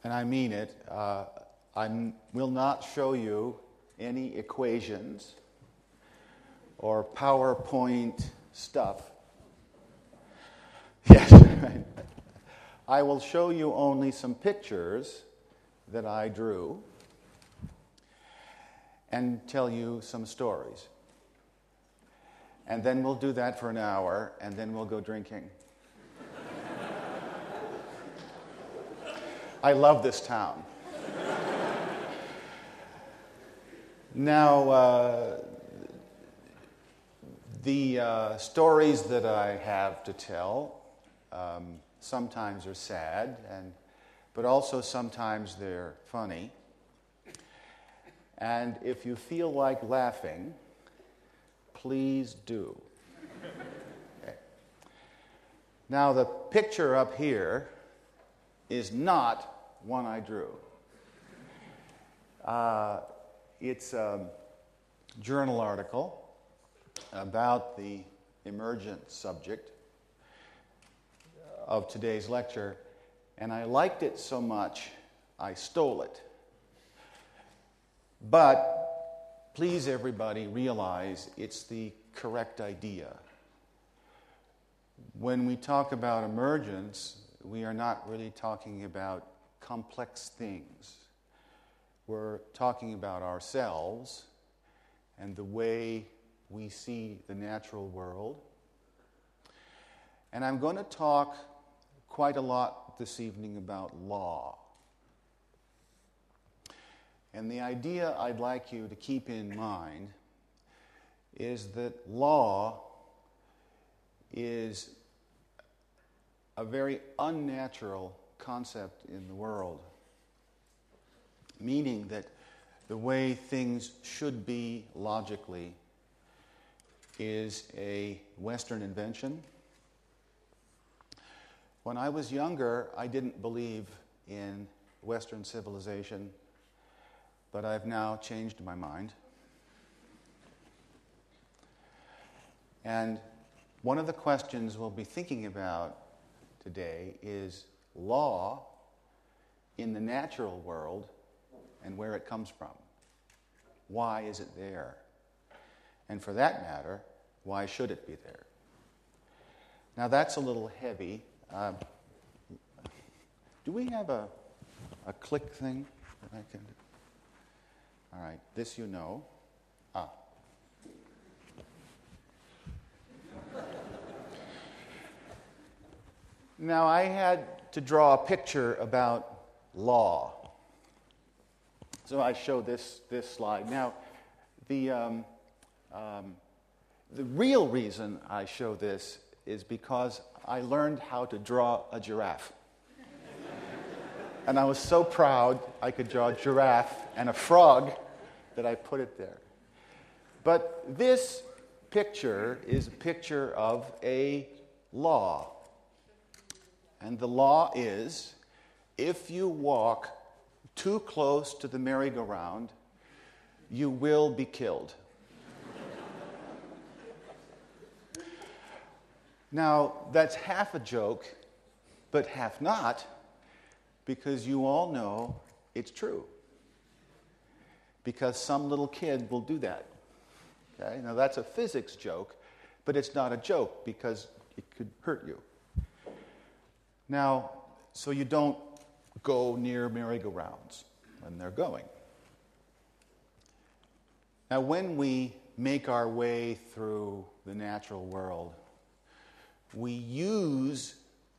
and I mean it. I will not show you any equations or PowerPoint stuff. Yes, right. I will show you only some pictures that I drew and tell you some stories. And then we'll do that for an hour, and then we'll go drinking. I love this town. Now, the stories that I have to tell sometimes are sad, but also sometimes they're funny. And if you feel like laughing, please do. Okay. Now, the picture up here is not one I drew. It's a journal article about the emergent subject of today's lecture, and I liked it so much, I stole it. But please, everybody, realize it's the correct idea. When we talk about emergence, we are not really talking about complex things. We're talking about ourselves and the way we see the natural world. And I'm going to talk quite a lot this evening about law. And the idea I'd like you to keep in mind is that law is a very unnatural concept in the world, meaning that the way things should be logically is a Western invention. When I was younger, I didn't believe in Western civilization, but I've now changed my mind. And one of the questions we'll be thinking about today is law in the natural world and where it comes from. Why is it there? And for that matter, why should it be there? Now that's a little heavy. Do we have a click thing that I can do? All right, this you know. Now I had to draw a picture about law. So I show this slide. Now, the real reason I show this is because I learned how to draw a giraffe. And I was so proud I could draw a giraffe and a frog that I put it there. But this picture is a picture of a law. And the law is, if you walk too close to the merry-go-round, you will be killed. Now, that's half a joke, but half not, because you all know it's true. Because some little kid will do that. Okay? Now, that's a physics joke, but it's not a joke because it could hurt you. Now, so you don't go near merry-go-rounds when they're going. Now, when we make our way through the natural world, we use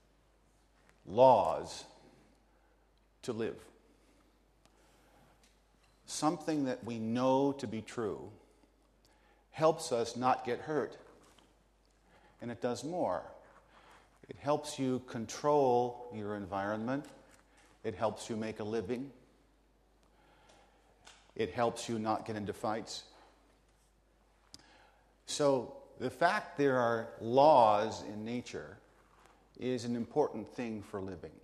laws to live. Something that we know to be true helps us not get hurt. And it does more. It helps you control your environment. It helps you make a living. It helps you not get into fights. So the fact there are laws in nature is an important thing for living.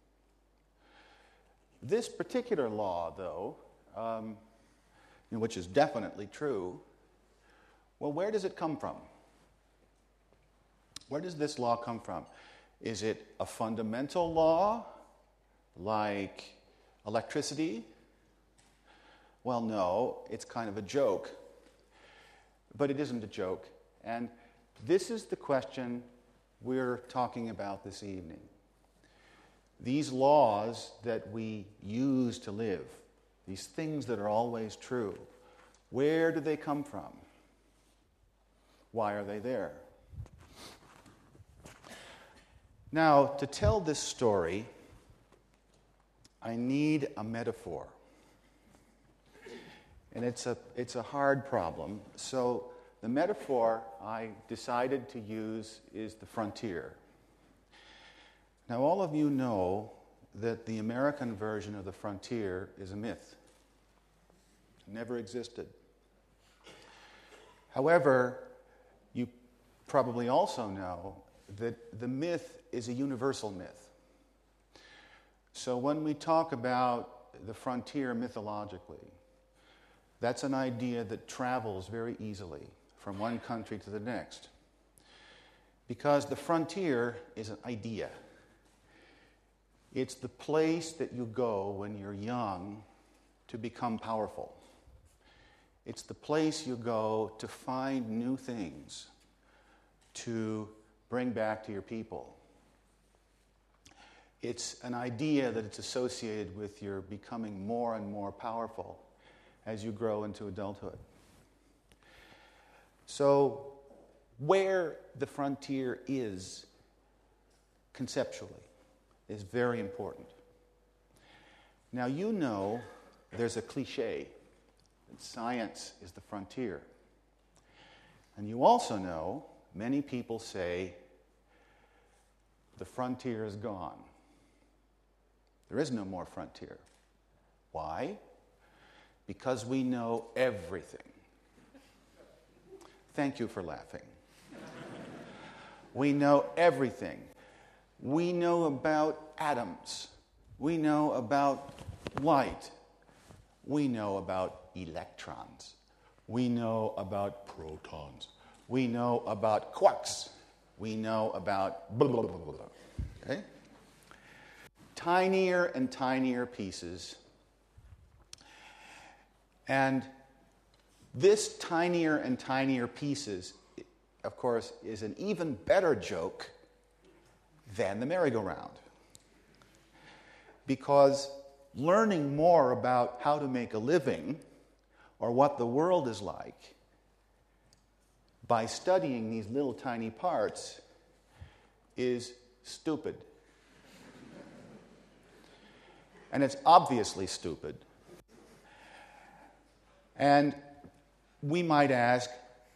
This particular law, though, which is definitely true, well, where does it come from? Where does this law come from? Is it a fundamental law, like Electricity? Well, no, it's kind of a joke. But it isn't a joke. And this is the question we're talking about this evening. These laws that we use to live, these things that are always true, where do they come from? Why are they there? Now, to tell this story, I need a metaphor. And it's a hard problem. So the metaphor I decided to use is the frontier. Now, all of you know that the American version of the frontier is a myth. It never existed. However, you probably also know that the myth is a universal myth. So when we talk about the frontier mythologically, that's an idea that travels very easily from one country to the next. Because the frontier is an idea. It's the place that you go when you're young to become powerful. It's the place you go to find new things to bring back to your people. It's an idea that it's associated with your becoming more and more powerful as you grow into adulthood. So, where the frontier is conceptually is very important. Now, you know there's a cliche that science is the frontier. And you also know many people say the frontier is gone. There is no more frontier. Why? Because we know everything. Thank you for laughing. We know everything. We know about atoms. We know about light. We know about electrons. We know about protons. We know about quarks. We know about blah, blah, blah, blah, blah. Okay? Tinier and tinier pieces. And this tinier and tinier pieces, of course, is an even better joke than the merry-go-round. Because learning more about how to make a living or what the world is like by studying these little tiny parts is stupid. And it's obviously stupid. And we might ask,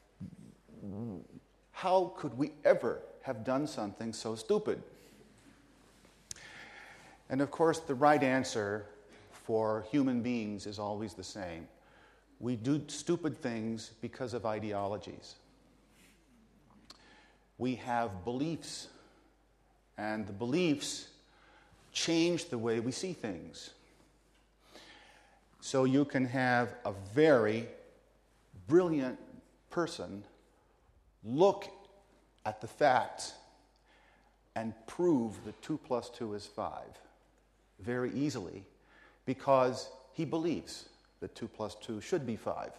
how could we ever have done something so stupid? And of course, the right answer for human beings is always the same. We do stupid things because of ideologies. We have beliefs, and the beliefs change the way we see things. So you can have a very brilliant person look at the facts and prove that 2 plus 2 is 5 very easily because he believes that 2 plus 2 should be 5.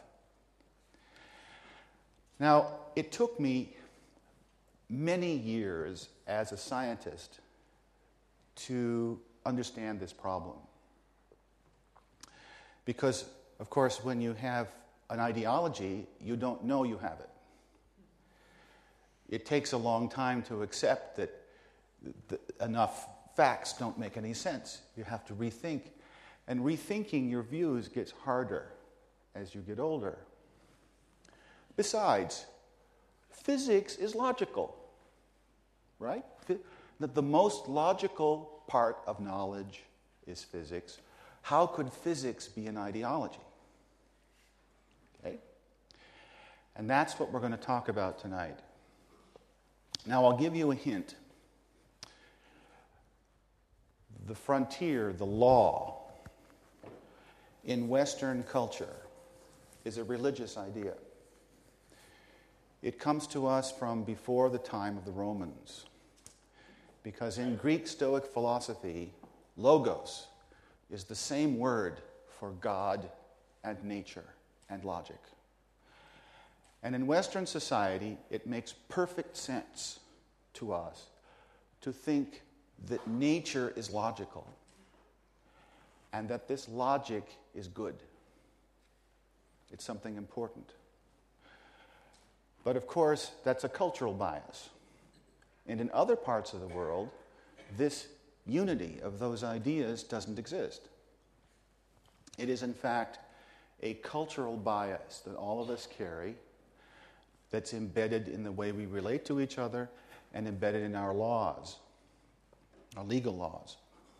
Now, it took me many years as a scientist to understand this problem. Because, of course, when you have an ideology, you don't know you have it. It takes a long time to accept that enough facts don't make any sense. You have to rethink. And rethinking your views gets harder as you get older. Besides, physics is logical, right? The most logical part of knowledge is physics. How could physics be an ideology? Okay? And that's what we're going to talk about tonight. Now, I'll give you a hint. The frontier, the law, in Western culture is a religious idea. It comes to us from before the time of the Romans. Because in Greek Stoic philosophy, logos is the same word for God and nature and logic. And in Western society, it makes perfect sense to us to think that nature is logical and that this logic is good. It's something important. But of course, that's a cultural bias. And in other parts of the world, this unity of those ideas doesn't exist. It is, in fact, a cultural bias that all of us carry that's embedded in the way we relate to each other and embedded in our laws, our legal laws.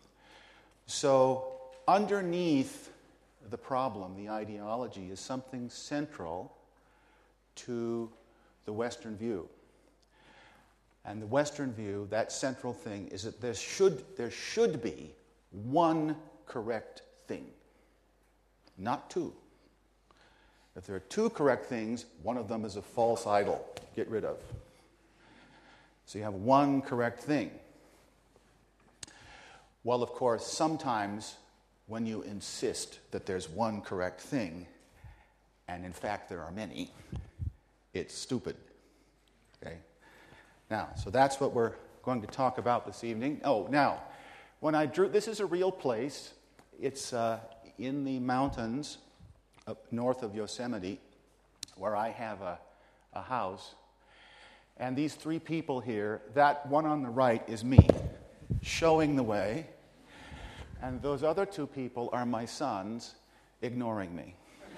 So underneath the problem, the ideology, is something central to the Western view. And the Western view, that central thing, is that there should be one correct thing, not two. If there are two correct things, one of them is a false idol. Get rid of. So you have one correct thing. Well, of course, sometimes when you insist that there's one correct thing, and in fact there are many, it's stupid. Okay? Now, so that's what we're going to talk about this evening. Oh, now, when I drew, this is a real place. It's in the mountains up north of Yosemite, where I have a house. And these three people here, that one on the right is me, showing the way. And those other two people are my sons, ignoring me.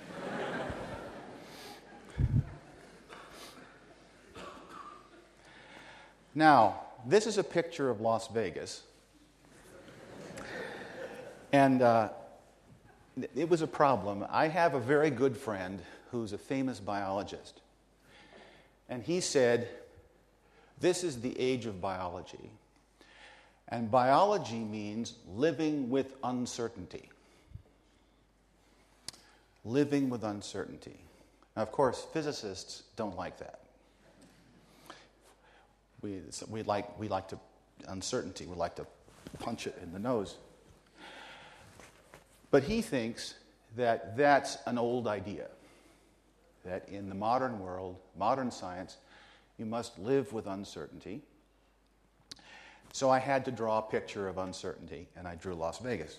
Now, this is a picture of Las Vegas. And it was a problem. I have a very good friend who's a famous biologist. And he said, this is the age of biology. And biology means living with uncertainty. Living with uncertainty. Now, of course, physicists don't like that. We like to uncertainty. We like to punch it in the nose. But he thinks that that's an old idea. That in the modern world, modern science, you must live with uncertainty. So I had to draw a picture of uncertainty, and I drew Las Vegas.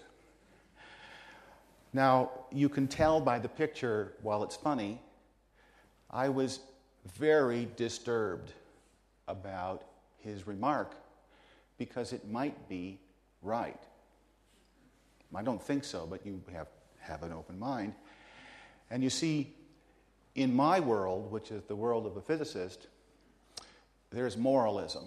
Now, you can tell by the picture, while it's funny, I was very disturbed about his remark because it might be right. I don't think so, but you have an open mind. And you see, in my world, which is the world of a physicist, there's moralism.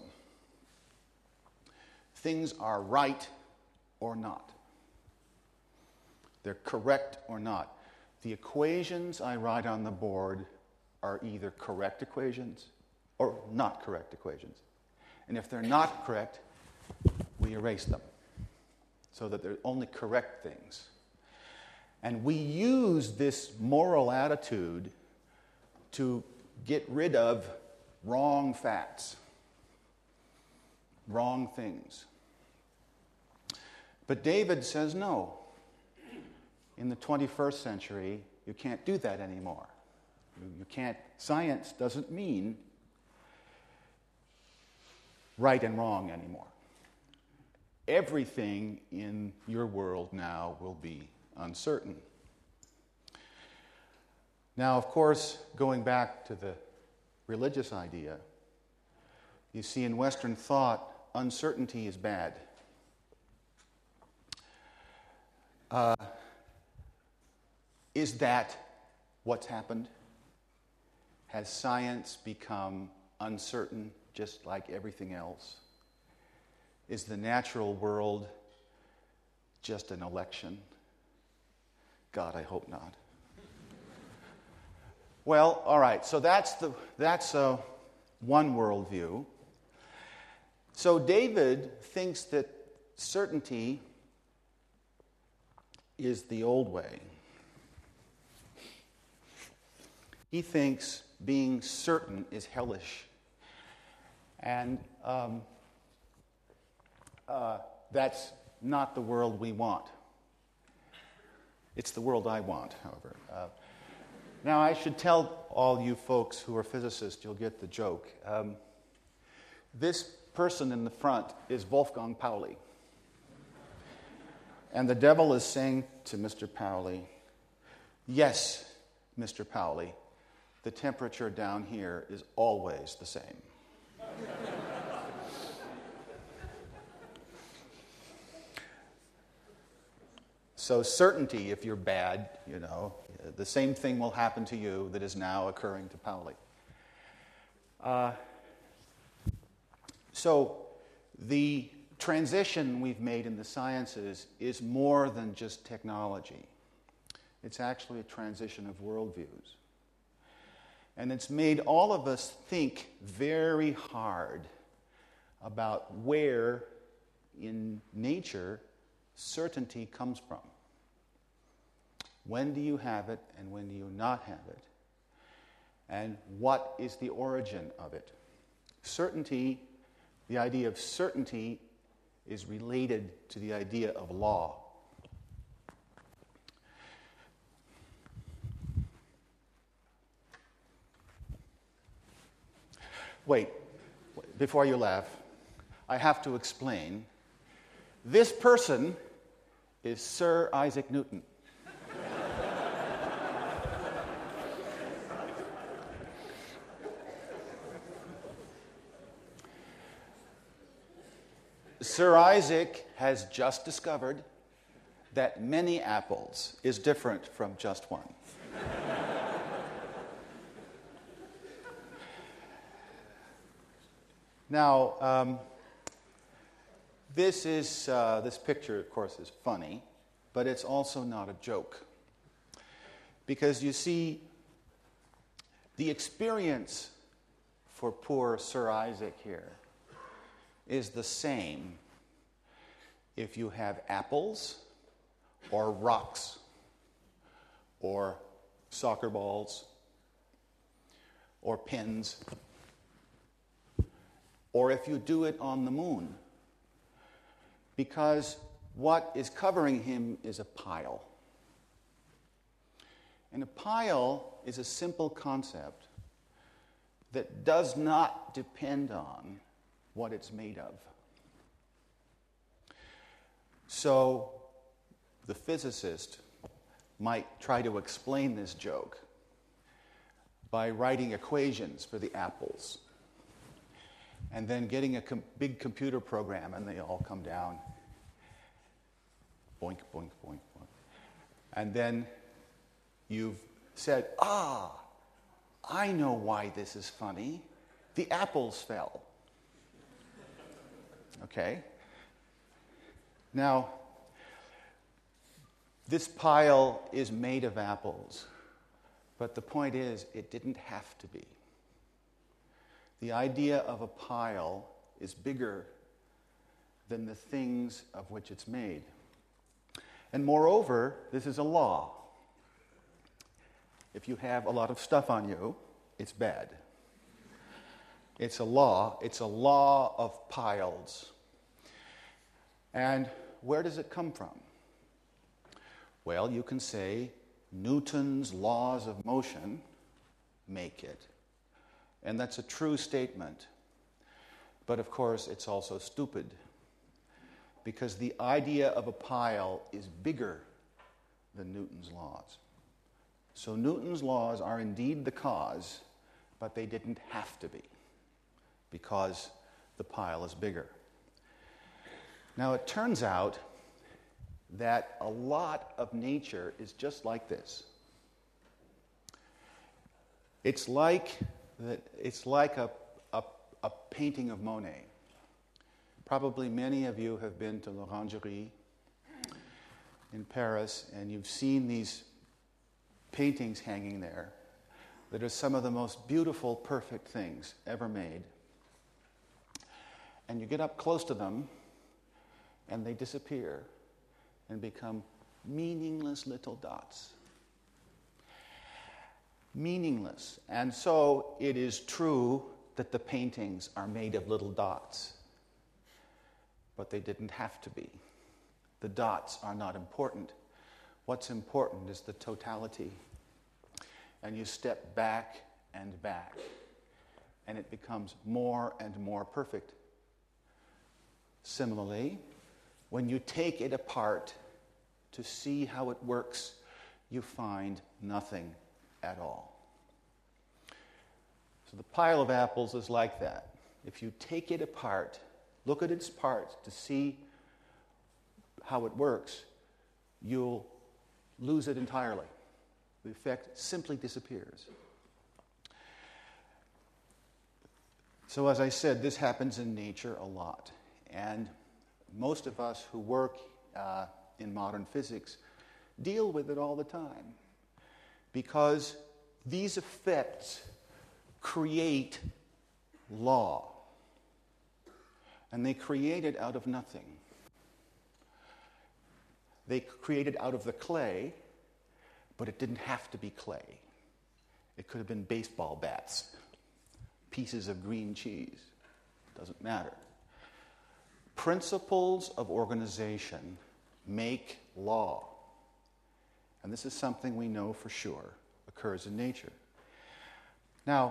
Things are right or not. They're correct or not. The equations I write on the board are either correct equations or not correct equations. And if they're not correct, we erase them so that they're only correct things. And we use this moral attitude to get rid of wrong facts, wrong things. But David says no. In the 21st century, you can't do that anymore. You can't, science doesn't mean right and wrong anymore. Everything in your world now will be uncertain. Now, of course, going back to the religious idea, you see in Western thought, uncertainty is bad. Is that what's happened? Has science become uncertain just like everything else? Is the natural world just an election? God, I hope not. Well, all right, so that's one worldview. So David thinks that certainty is the old way. He thinks being certain is hellish. And that's not the world we want. It's the world I want, however. Now, I should tell all you folks who are physicists, you'll get the joke. This person in the front is Wolfgang Pauli. And the devil is saying to Mr. Pauli, yes, Mr. Pauli, the temperature down here is always the same. So certainty, if you're bad, the same thing will happen to you that is now occurring to Pauli. So the transition we've made in the sciences is more than just technology. It's actually a transition of worldviews. And it's made all of us think very hard about where in nature certainty comes from. When do you have it and when do you not have it? And what is the origin of it? Certainty, the idea of certainty is related to the idea of law. Wait, before you laugh, I have to explain. This person is Sir Isaac Newton. Sir Isaac has just discovered that many apples is different from just one. Now, this picture, of course, is funny, but it's also not a joke. Because you see, the experience for poor Sir Isaac here is the same if you have apples or rocks or soccer balls or pins, or if you do it on the moon. Because what is covering him is a pile. And a pile is a simple concept that does not depend on what it's made of. So the physicist might try to explain this joke by writing equations for the apples and then getting a big computer program, and they all come down. Boink, boink, boink, boink. And then you've said, I know why this is funny. The apples fell. Okay? Now, this pile is made of apples, but the point is, it didn't have to be. The idea of a pile is bigger than the things of which it's made. And moreover, this is a law. If you have a lot of stuff on you, it's bad. It's a law. It's a law of piles. And where does it come from? Well, you can say Newton's laws of motion make it. And that's a true statement. But of course, it's also stupid. Because the idea of a pile is bigger than Newton's laws. So Newton's laws are indeed the cause, but they didn't have to be, because the pile is bigger. Now, it turns out that a lot of nature is just like this. It's like a painting of Monet. Probably many of you have been to l'Orangerie in Paris, and you've seen these paintings hanging there that are some of the most beautiful, perfect things ever made. And you get up close to them, and they disappear and become meaningless little dots. Meaningless. And so it is true that the paintings are made of little dots. But they didn't have to be. The dots are not important. What's important is the totality. And you step back and back, and it becomes more and more perfect. Similarly, when you take it apart to see how it works, you find nothing at all. So the pile of apples is like that. If you take it apart, look at its parts to see how it works, you'll lose it entirely. The effect simply disappears. So as I said, this happens in nature a lot. And most of us who work in modern physics deal with it all the time. Because these effects create law. And they create it out of nothing. They create it out of the clay, but it didn't have to be clay. It could have been baseball bats, pieces of green cheese. Doesn't matter. Principles of organization make law. And this is something we know for sure occurs in nature. Now,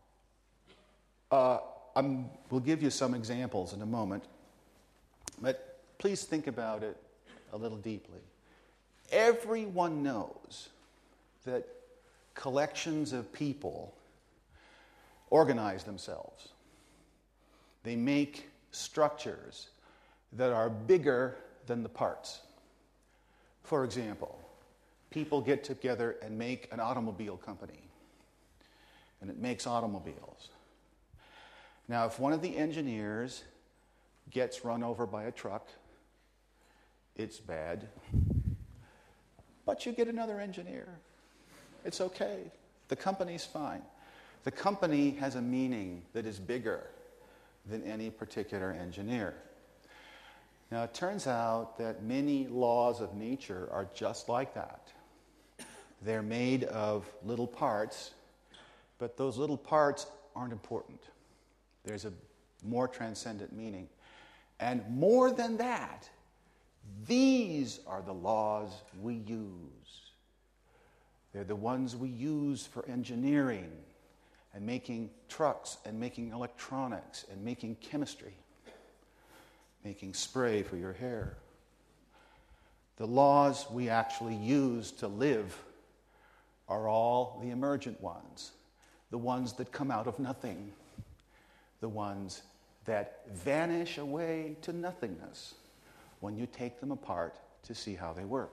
we'll give you some examples in a moment, but please think about it a little deeply. Everyone knows that collections of people organize themselves. They make structures that are bigger than the parts. For example, people get together and make an automobile company, and it makes automobiles. Now, if one of the engineers gets run over by a truck, it's bad. But you get another engineer. It's okay. The company's fine. The company has a meaning that is bigger than any particular engineer. Now, it turns out that many laws of nature are just like that. They're made of little parts, but those little parts aren't important. There's a more transcendent meaning. And more than that, these are the laws we use. They're the ones we use for engineering and making trucks and making electronics and making chemistry, making spray for your hair. The laws we actually use to live are all the emergent ones, the ones that come out of nothing, the ones that vanish away to nothingness when you take them apart to see how they work.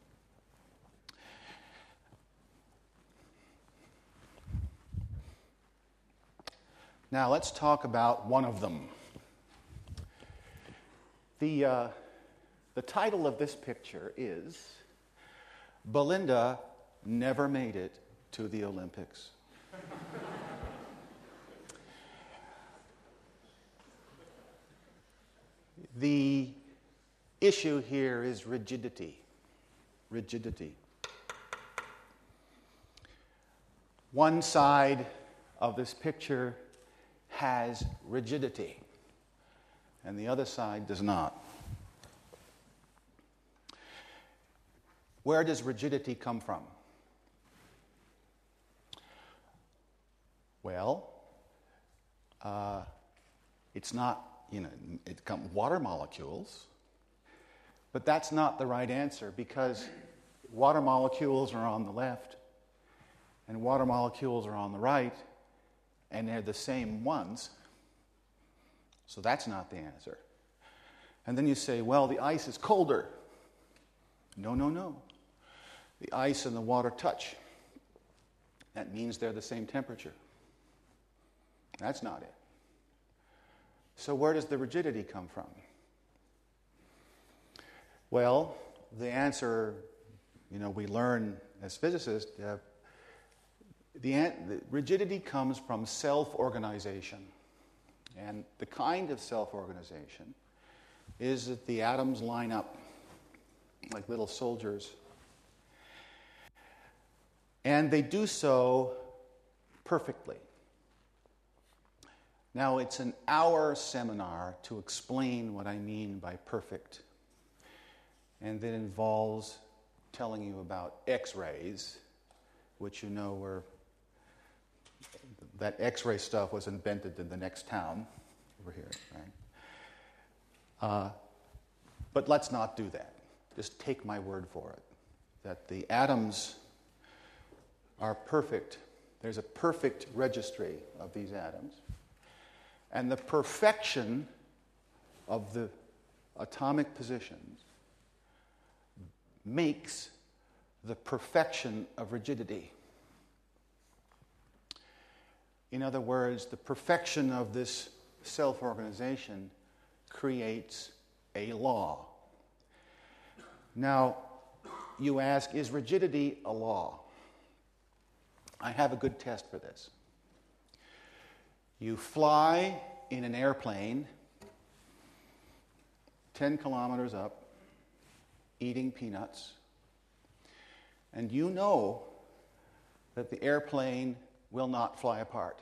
Now let's talk about one of them. The title of this picture is Belinda Never Made It to the Olympics. The issue here is rigidity. Rigidity. One side of this picture has rigidity, and the other side does not. Where does rigidity come from? Well, it's not, it comes water molecules, but that's not the right answer because water molecules are on the left and water molecules are on the right, and they're the same ones. So that's not the answer. And then you say, well, the ice is colder. No, no, no. The ice and the water touch. That means they're the same temperature. That's not it. So where does the rigidity come from? Well, the answer, we learn as physicists, the rigidity comes from self-organization. And the kind of self-organization is that the atoms line up like little soldiers. And they do so perfectly. Now, it's an hour seminar to explain what I mean by perfect. And that involves telling you about X-rays, which you know were, that X-ray stuff was invented in the next town over here, right? But let's not do that. Just take my word for it, that the atoms are perfect. There's a perfect registry of these atoms. And the perfection of the atomic positions makes the perfection of rigidity. In other words, the perfection of this self-organization creates a law. Now, you ask, is rigidity a law? I have a good test for this. You fly in an airplane 10 kilometers up, eating peanuts, and you know that the airplane will not fly apart.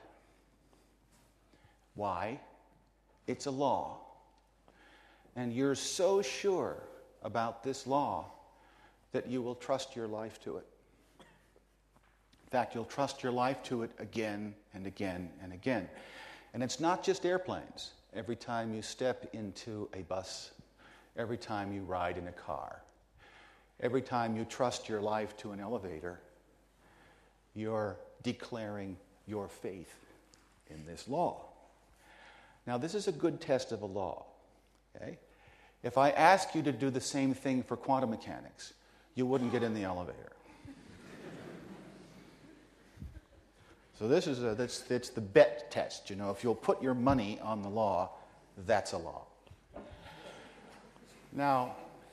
Why? It's a law. And you're so sure about this law that you will trust your life to it. In fact, you'll trust your life to it again and again and again. And it's not just airplanes. Every time you step into a bus, every time you ride in a car, every time you trust your life to an elevator, you're declaring your faith in this law. Now, this is a good test of a law. Okay? If I ask you to do the same thing for quantum mechanics, you wouldn't get in the elevator. So this is it's the bet test. You know, if you'll put your money on the law, that's a law. Now,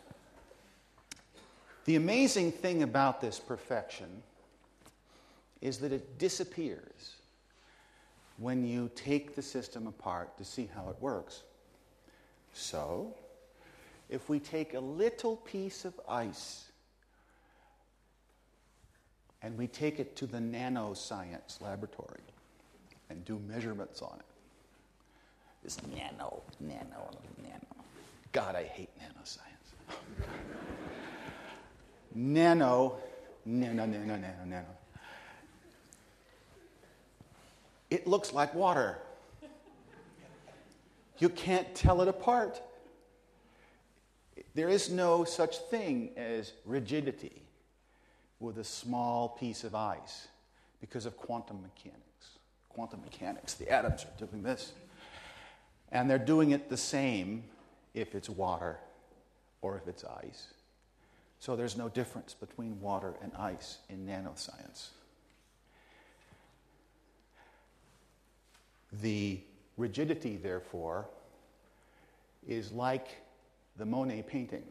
the amazing thing about this perfection is that it disappears when you take the system apart to see how it works. So, if we take a little piece of ice and we take it to the nanoscience laboratory and do measurements on it. This nano. God, I hate nanoscience. Nano. It looks like water. You can't tell it apart. There is no such thing as rigidity with a small piece of ice because of quantum mechanics. Quantum mechanics, the atoms are doing this. And they're doing it the same if it's water or if it's ice. So there's no difference between water and ice in nanoscience. The rigidity, therefore, is like the Monet painting.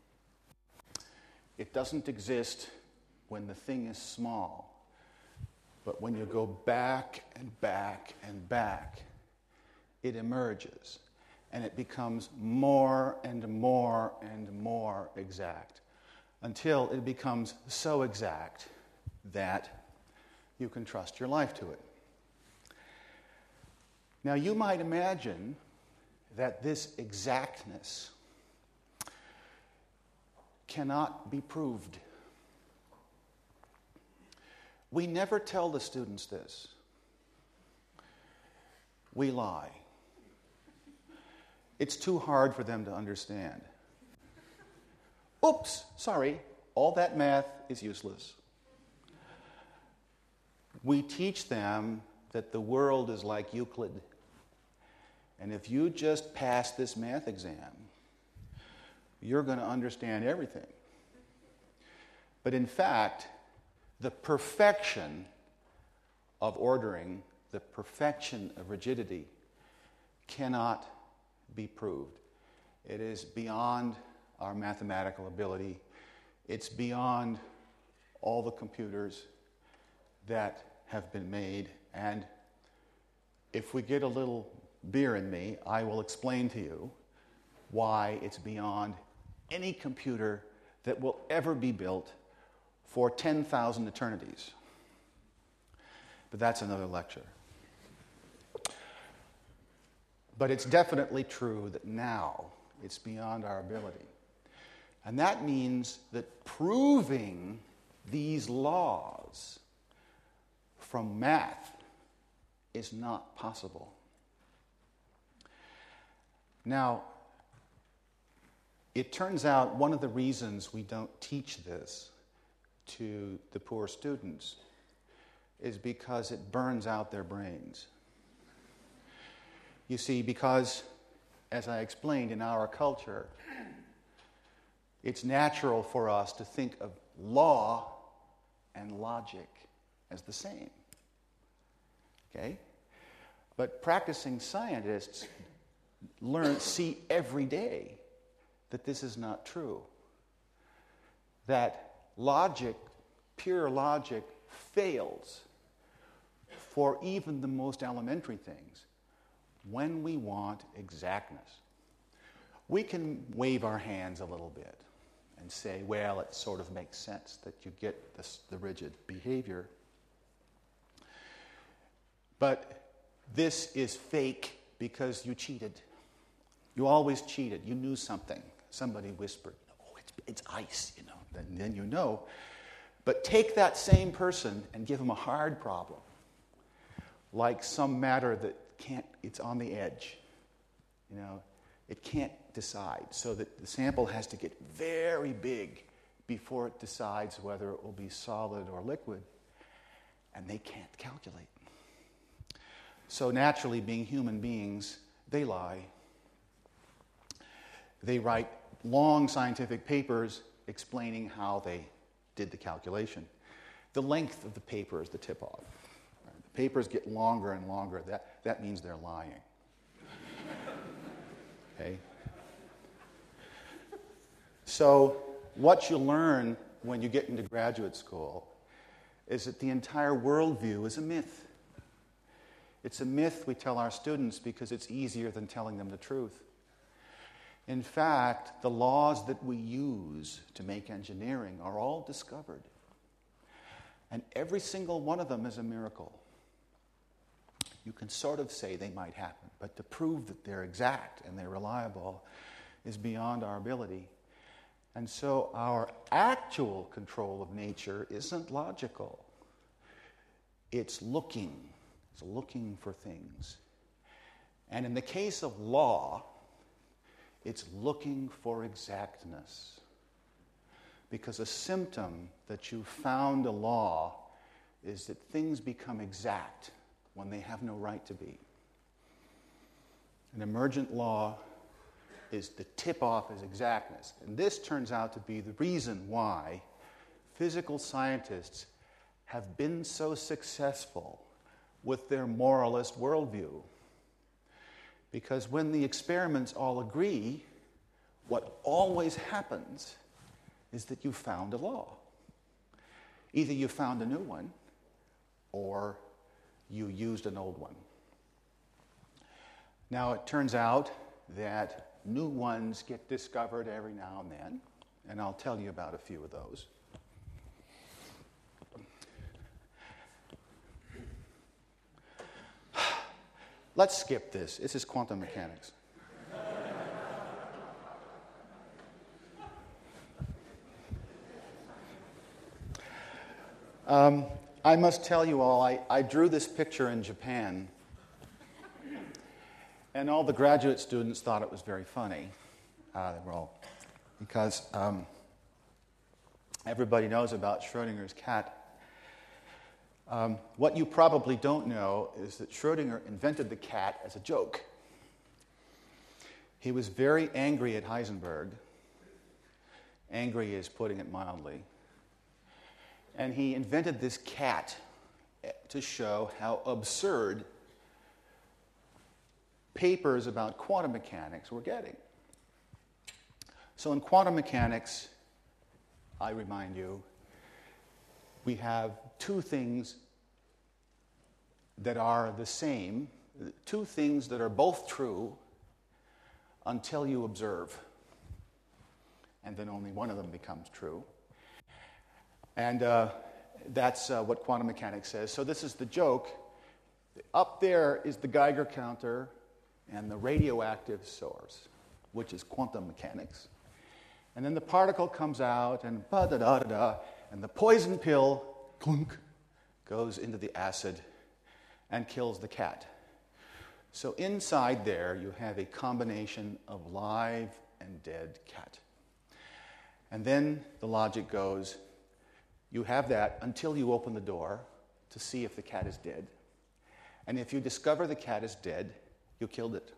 It doesn't exist when the thing is small, but when you go back and back and back, it emerges, and it becomes more and more and more exact, until it becomes so exact that you can trust your life to it. Now, you might imagine that this exactness cannot be proved. We never tell the students this. We lie. It's too hard for them to understand. Oops, sorry, all that math is useless. We teach them that the world is like Euclid. And if you just pass this math exam, you're going to understand everything. But in fact, the perfection of ordering, the perfection of rigidity, cannot be proved. It is beyond our mathematical ability. It's beyond all the computers that have been made. And if we get a little beer in me, I will explain to you why it's beyond any computer that will ever be built for 10,000 eternities. But that's another lecture. But it's definitely true that now it's beyond our ability. And that means that proving these laws from math is not possible. Now, it turns out one of the reasons we don't teach this to the poor students is because it burns out their brains. You see, because, as I explained, in our culture, it's natural for us to think of law and logic as the same. Okay? But practicing scientists see every day that this is not true. That logic, pure logic, fails for even the most elementary things when we want exactness. We can wave our hands a little bit and say, well, it sort of makes sense that you get the rigid behavior. But this is fake because you cheated. You always cheated. You knew something. Somebody whispered, oh, it's ice, you know. Then you know. But take that same person and give them a hard problem, like some matter that it's on the edge. You know, it can't decide, so that the sample has to get very big before it decides whether it will be solid or liquid, and they can't calculate. So naturally, being human beings, they lie. They write long scientific papers explaining how they did the calculation. The length of the paper is the tip-off. The papers get longer and longer. That means they're lying. Okay? So what you learn when you get into graduate school is that the entire worldview is a myth. It's a myth we tell our students because it's easier than telling them the truth. In fact, the laws that we use to make engineering are all discovered. And every single one of them is a miracle. You can sort of say they might happen, but to prove that they're exact and they're reliable is beyond our ability. And so our actual control of nature isn't logical. It's looking for things. And in the case of law, it's looking for exactness. Because a symptom that you found a law is that things become exact when they have no right to be. An emergent law is the tip-off is exactness. And this turns out to be the reason why physical scientists have been so successful with their moralist worldview. Because when the experiments all agree, what always happens is that you found a law. Either you found a new one, or you used an old one. Now, it turns out that new ones get discovered every now and then, and I'll tell you about a few of those. Let's skip this. This is quantum mechanics. I must tell you all, I drew this picture in Japan, and all the graduate students thought it was very funny. They were all, because everybody knows about Schrödinger's cat. What you probably don't know is that Schrödinger invented the cat as a joke. He was very angry at Heisenberg. Angry is putting it mildly. And he invented this cat to show how absurd papers about quantum mechanics were getting. So in quantum mechanics, I remind you, we have two things that are the same, two things that are both true until you observe. And then only one of them becomes true. And that's what quantum mechanics says. So this is the joke. Up there is the Geiger counter and the radioactive source, which is quantum mechanics. And then the particle comes out, and ba-da-da-da-da, and the poison pill, clunk, goes into the acid and kills the cat. So inside there, you have a combination of live and dead cat. And then the logic goes, you have that until you open the door to see if the cat is dead. And if you discover the cat is dead, you killed it.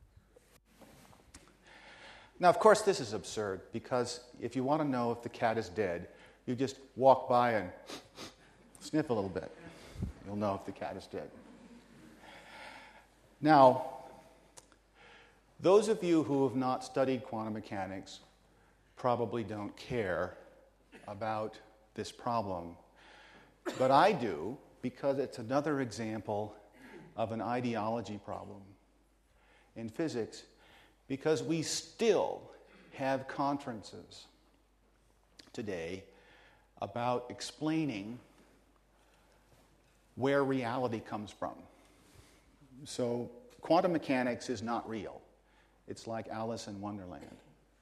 Now, of course, this is absurd, because if you want to know if the cat is dead, you just walk by and sniff a little bit. You'll know if the cat is dead. Now, those of you who have not studied quantum mechanics probably don't care about this problem. But I do, because it's another example of an ideology problem in physics, because we still have conferences today about explaining where reality comes from. So quantum mechanics is not real. It's like Alice in Wonderland.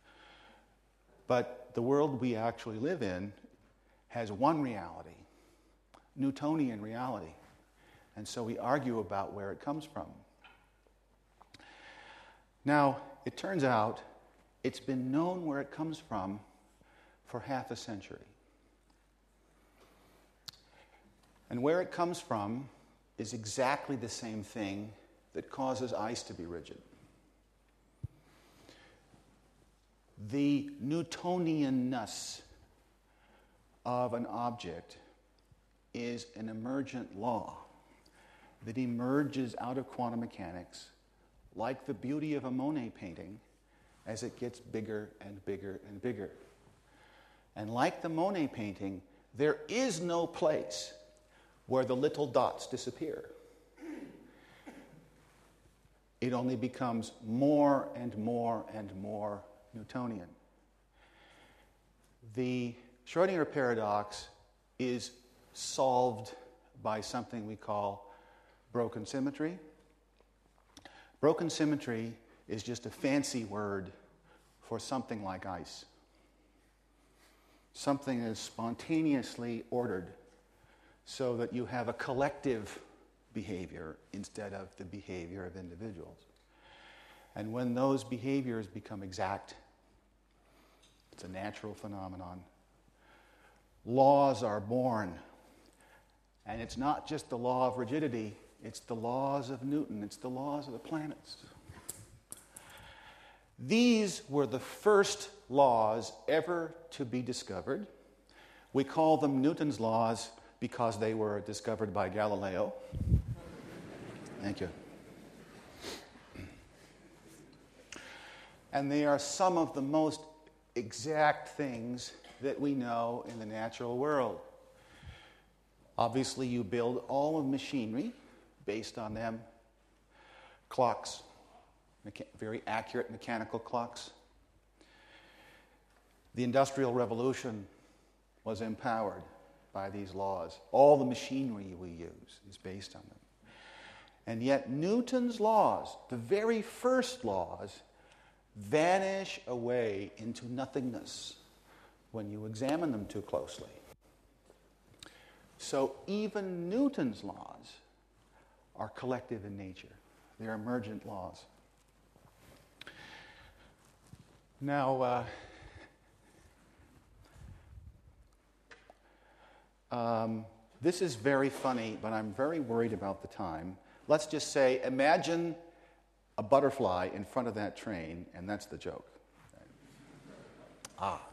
But the world we actually live in has one reality, Newtonian reality. And so we argue about where it comes from. Now, it turns out it's been known where it comes from for half a century. And where it comes from is exactly the same thing that causes ice to be rigid. The Newtonianness of an object is an emergent law that emerges out of quantum mechanics, like the beauty of a Monet painting, as it gets bigger and bigger and bigger. And like the Monet painting, there is no place where the little dots disappear. It only becomes more and more and more Newtonian. The Schrödinger paradox is solved by something we call broken symmetry. Broken symmetry is just a fancy word for something like ice. Something is spontaneously ordered so that you have a collective behavior instead of the behavior of individuals. And when those behaviors become exact, it's a natural phenomenon. Laws are born. And it's not just the law of rigidity, it's the laws of Newton, it's the laws of the planets. These were the first laws ever to be discovered. We call them Newton's laws because they were discovered by Galileo. Thank you. And they are some of the most exact things that we know in the natural world. Obviously, you build all of machinery based on them. Clocks, very accurate mechanical clocks. The Industrial Revolution was empowered by these laws. All the machinery we use is based on them. And yet Newton's laws, the very first laws, vanish away into nothingness when you examine them too closely. So even Newton's laws are collective in nature. They're emergent laws. Now, this is very funny, but I'm very worried about the time. Let's just say, imagine a butterfly in front of that train, and that's the joke. Ah.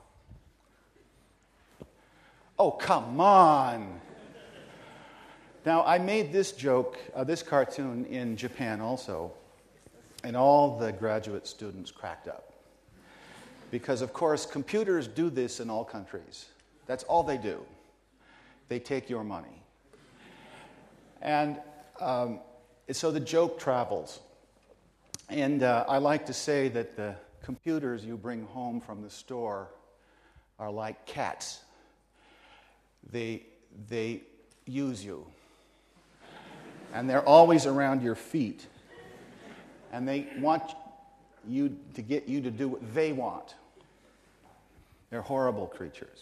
Oh, come on. Now, I made this joke, this cartoon in Japan also, and all the graduate students cracked up. Because, of course, computers do this in all countries. That's all they do. They take your money. And so the joke travels. And I like to say that the computers you bring home from the store are like cats. They use you. And they're always around your feet. And they want you to get you to do what they want. They're horrible creatures.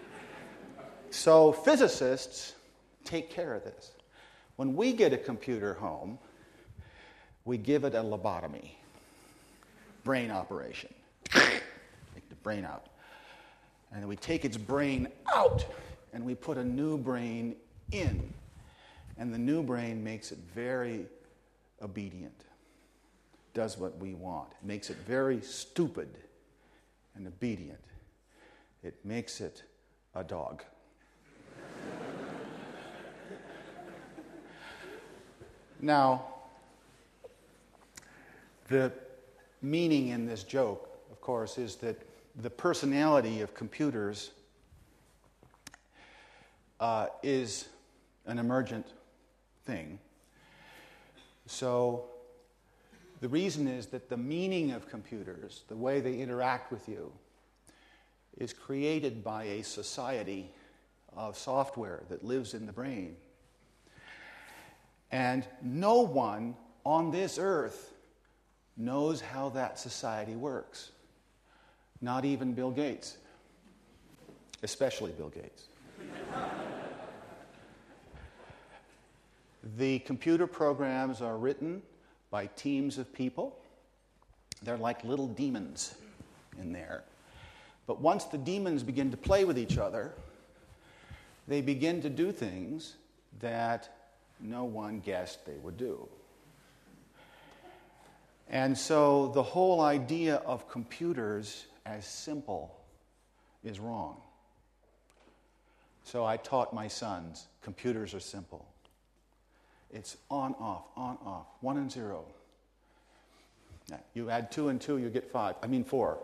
So physicists take care of this. When we get a computer home, we give it a lobotomy, brain operation. Take the brain out. And then we take its brain out, and we put a new brain in. And the new brain makes it very obedient, does what we want. It makes it very stupid and obedient. It makes it a dog. Now, the meaning in this joke, of course, is that the personality of computers is an emergent thing. So the reason is that the meaning of computers, the way they interact with you, is created by a society of software that lives in the brain. And no one on this earth knows how that society works. Not even Bill Gates. Especially Bill Gates. The computer programs are written by teams of people. They're like little demons in there. But once the demons begin to play with each other, they begin to do things that no one guessed they would do. And so the whole idea of computers as simple is wrong. So I taught my sons, computers are simple. It's on, off, 1 and 0. Now, you add 2 and 2, you get 4.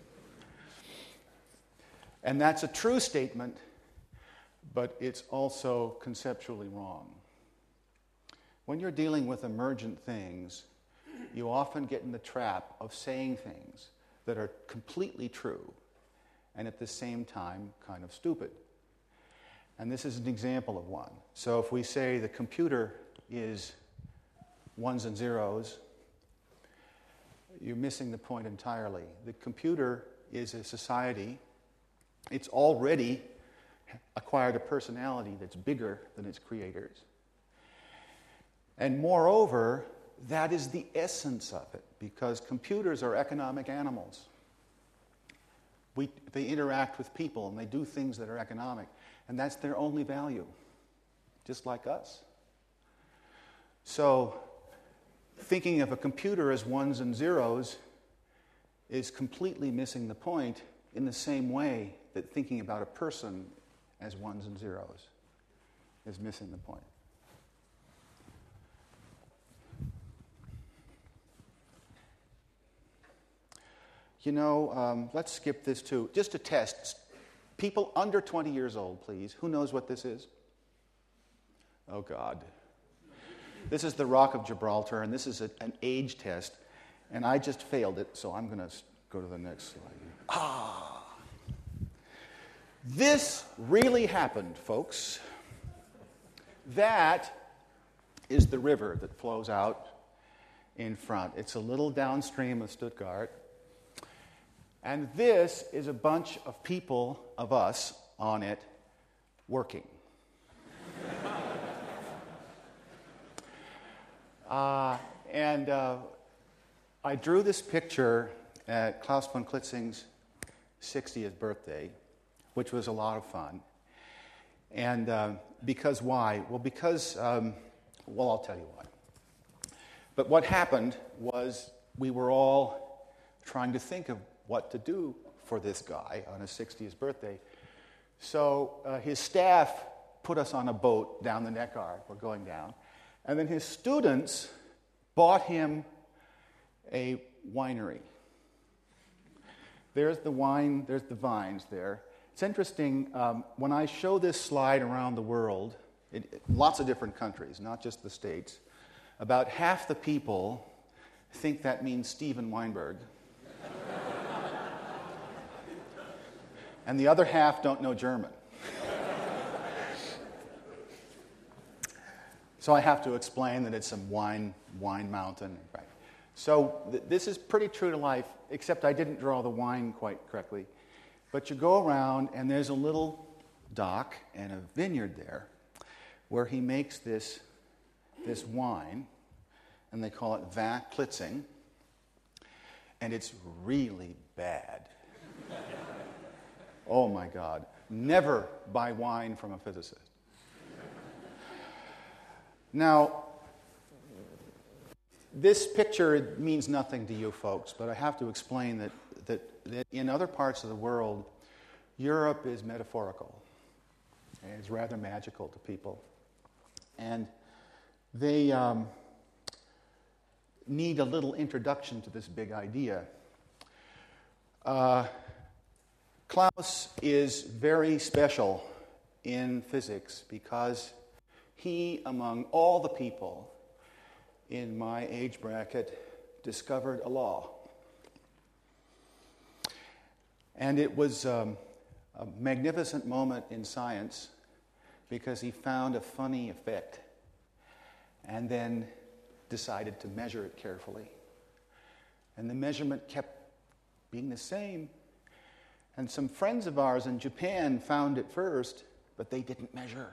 And that's a true statement, but it's also conceptually wrong. When you're dealing with emergent things, you often get in the trap of saying things that are completely true and at the same time kind of stupid. And this is an example of one. So if we say the computer is 1s and 0s, you're missing the point entirely. The computer is a society. It's already acquired a personality that's bigger than its creators. And moreover, that is the essence of it, because computers are economic animals. They interact with people and they do things that are economic, and that's their only value, just like us. So, thinking of a computer as 1s and 0s is completely missing the point, in the same way that thinking about a person as 1s and 0s is missing the point. You know, let's skip this too. Just a test. People under 20 years old, please. Who knows what this is? Oh, God. This is the Rock of Gibraltar, and this is an age test. And I just failed it, so I'm going to go to the next slide. This really happened, folks. That is the river that flows out in front. It's a little downstream of Stuttgart. And this is a bunch of people, of us, on it, working. I drew this picture at Klaus von Klitzing's 60th birthday, which was a lot of fun. And because why? Well, because, I'll tell you why. But what happened was we were all trying to think of what to do for this guy on his 60th birthday. So his staff put us on a boat down the Neckar. We're going down. And then his students bought him a winery. There's the wine, there's the vines there. It's interesting, when I show this slide around the world, lots of different countries, not just the States, about half the people think that means Steven Weinberg. And the other half don't know German. So I have to explain that it's some wine mountain. Right. So this is pretty true to life, except I didn't draw the wine quite correctly. But you go around, and there's a little dock and a vineyard there where he makes this wine, and they call it Vin Klitzing, and it's really bad. Oh my God. Never buy wine from a physicist. Now, this picture means nothing to you folks, but I have to explain that in other parts of the world, Europe is metaphorical. It's rather magical to people. And they need a little introduction to this big idea. Klaus is very special in physics because he, among all the people in my age bracket, discovered a law. And it was a magnificent moment in science because he found a funny effect and then decided to measure it carefully. And the measurement kept being the same. And some friends of ours in Japan found it first, but they didn't measure.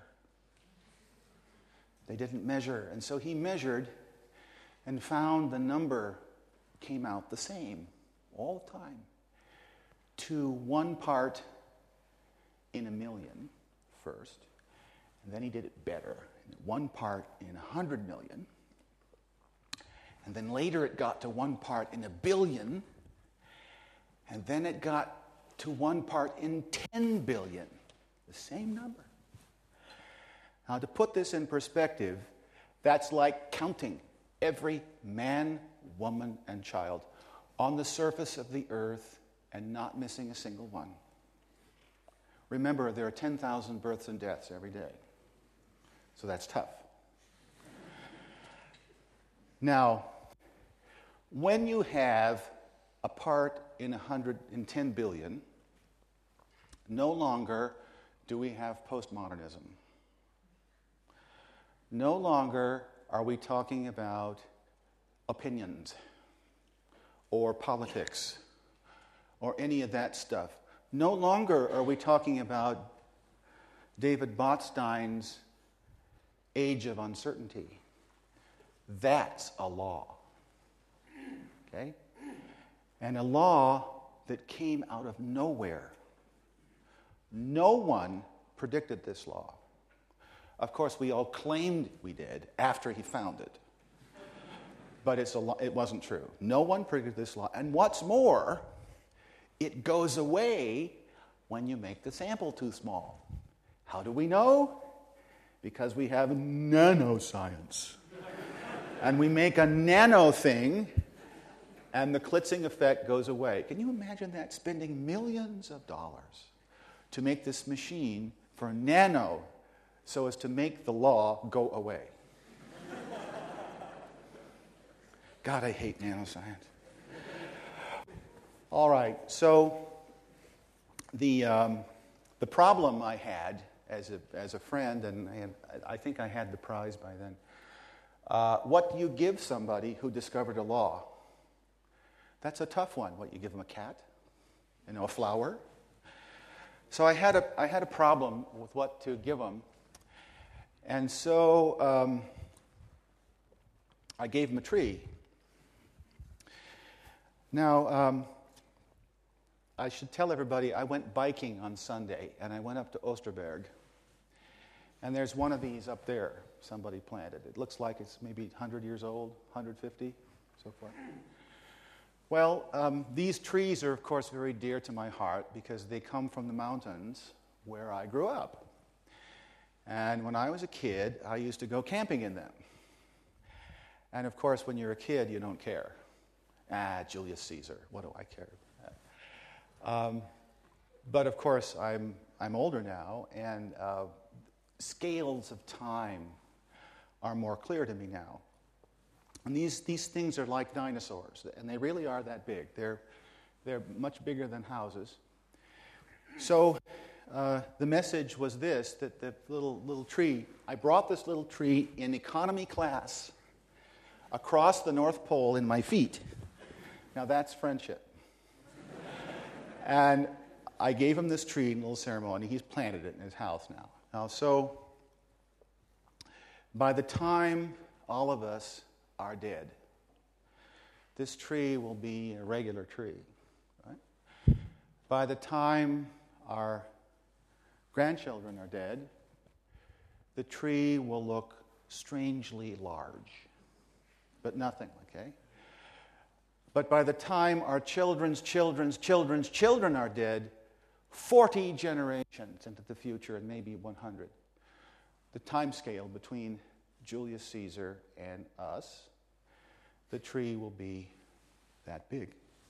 They didn't measure. And so he measured and found the number came out the same all the time to 1 part in a million first. And then he did it better. 1 part in 100 million. And then later it got to 1 part in a billion. And then it got to 1 part in 10 billion. The same number. Now, to put this in perspective, that's like counting every man, woman, and child on the surface of the earth and not missing a single one. Remember, there are 10,000 births and deaths every day. So that's tough. Now, when you have a part in 10 billion, no longer do we have postmodernism. No longer are we talking about opinions or politics or any of that stuff. No longer are we talking about David Botstein's age of uncertainty. That's a law. Okay? And a law that came out of nowhere. No one predicted this law. Of course, we all claimed we did after he found it. But it wasn't true. No one predicted this law. And what's more, it goes away when you make the sample too small. How do we know? Because we have nanoscience. And we make a nano thing, and the Klitzing effect goes away. Can you imagine that? Spending millions of dollars to make this machine for nano so as to make the law go away. God, I hate nanoscience. All right, so the problem I had as a friend, and I think I had the prize by then, what do you give somebody who discovered a law? That's a tough one. What, you give them a cat? A flower? So I had a problem with what to give them. And so I gave him a tree. Now, I should tell everybody I went biking on Sunday, and I went up to Osterberg. And there's one of these up there somebody planted. It looks like it's maybe 100 years old, 150, so far. Well, these trees are, of course, very dear to my heart because they come from the mountains where I grew up. And when I was a kid, I used to go camping in them. And, of course, when you're a kid, you don't care. Julius Caesar, what do I care? But, of course, I'm older now, and scales of time are more clear to me now. And these things are like dinosaurs, and they really are that big. They're much bigger than houses. So the message was this, that the little tree, I brought this little tree in economy class across the North Pole in my feet. Now that's friendship. And I gave him this tree in a little ceremony. He's planted it in his house now. So by the time all of us are dead, this tree will be a regular tree. Right? By the time our grandchildren are dead, the tree will look strangely large, but nothing, okay? But by the time our children's children's children's children are dead, 40 generations into the future, and maybe 100, the time scale between Julius Caesar and us, the tree will be that big.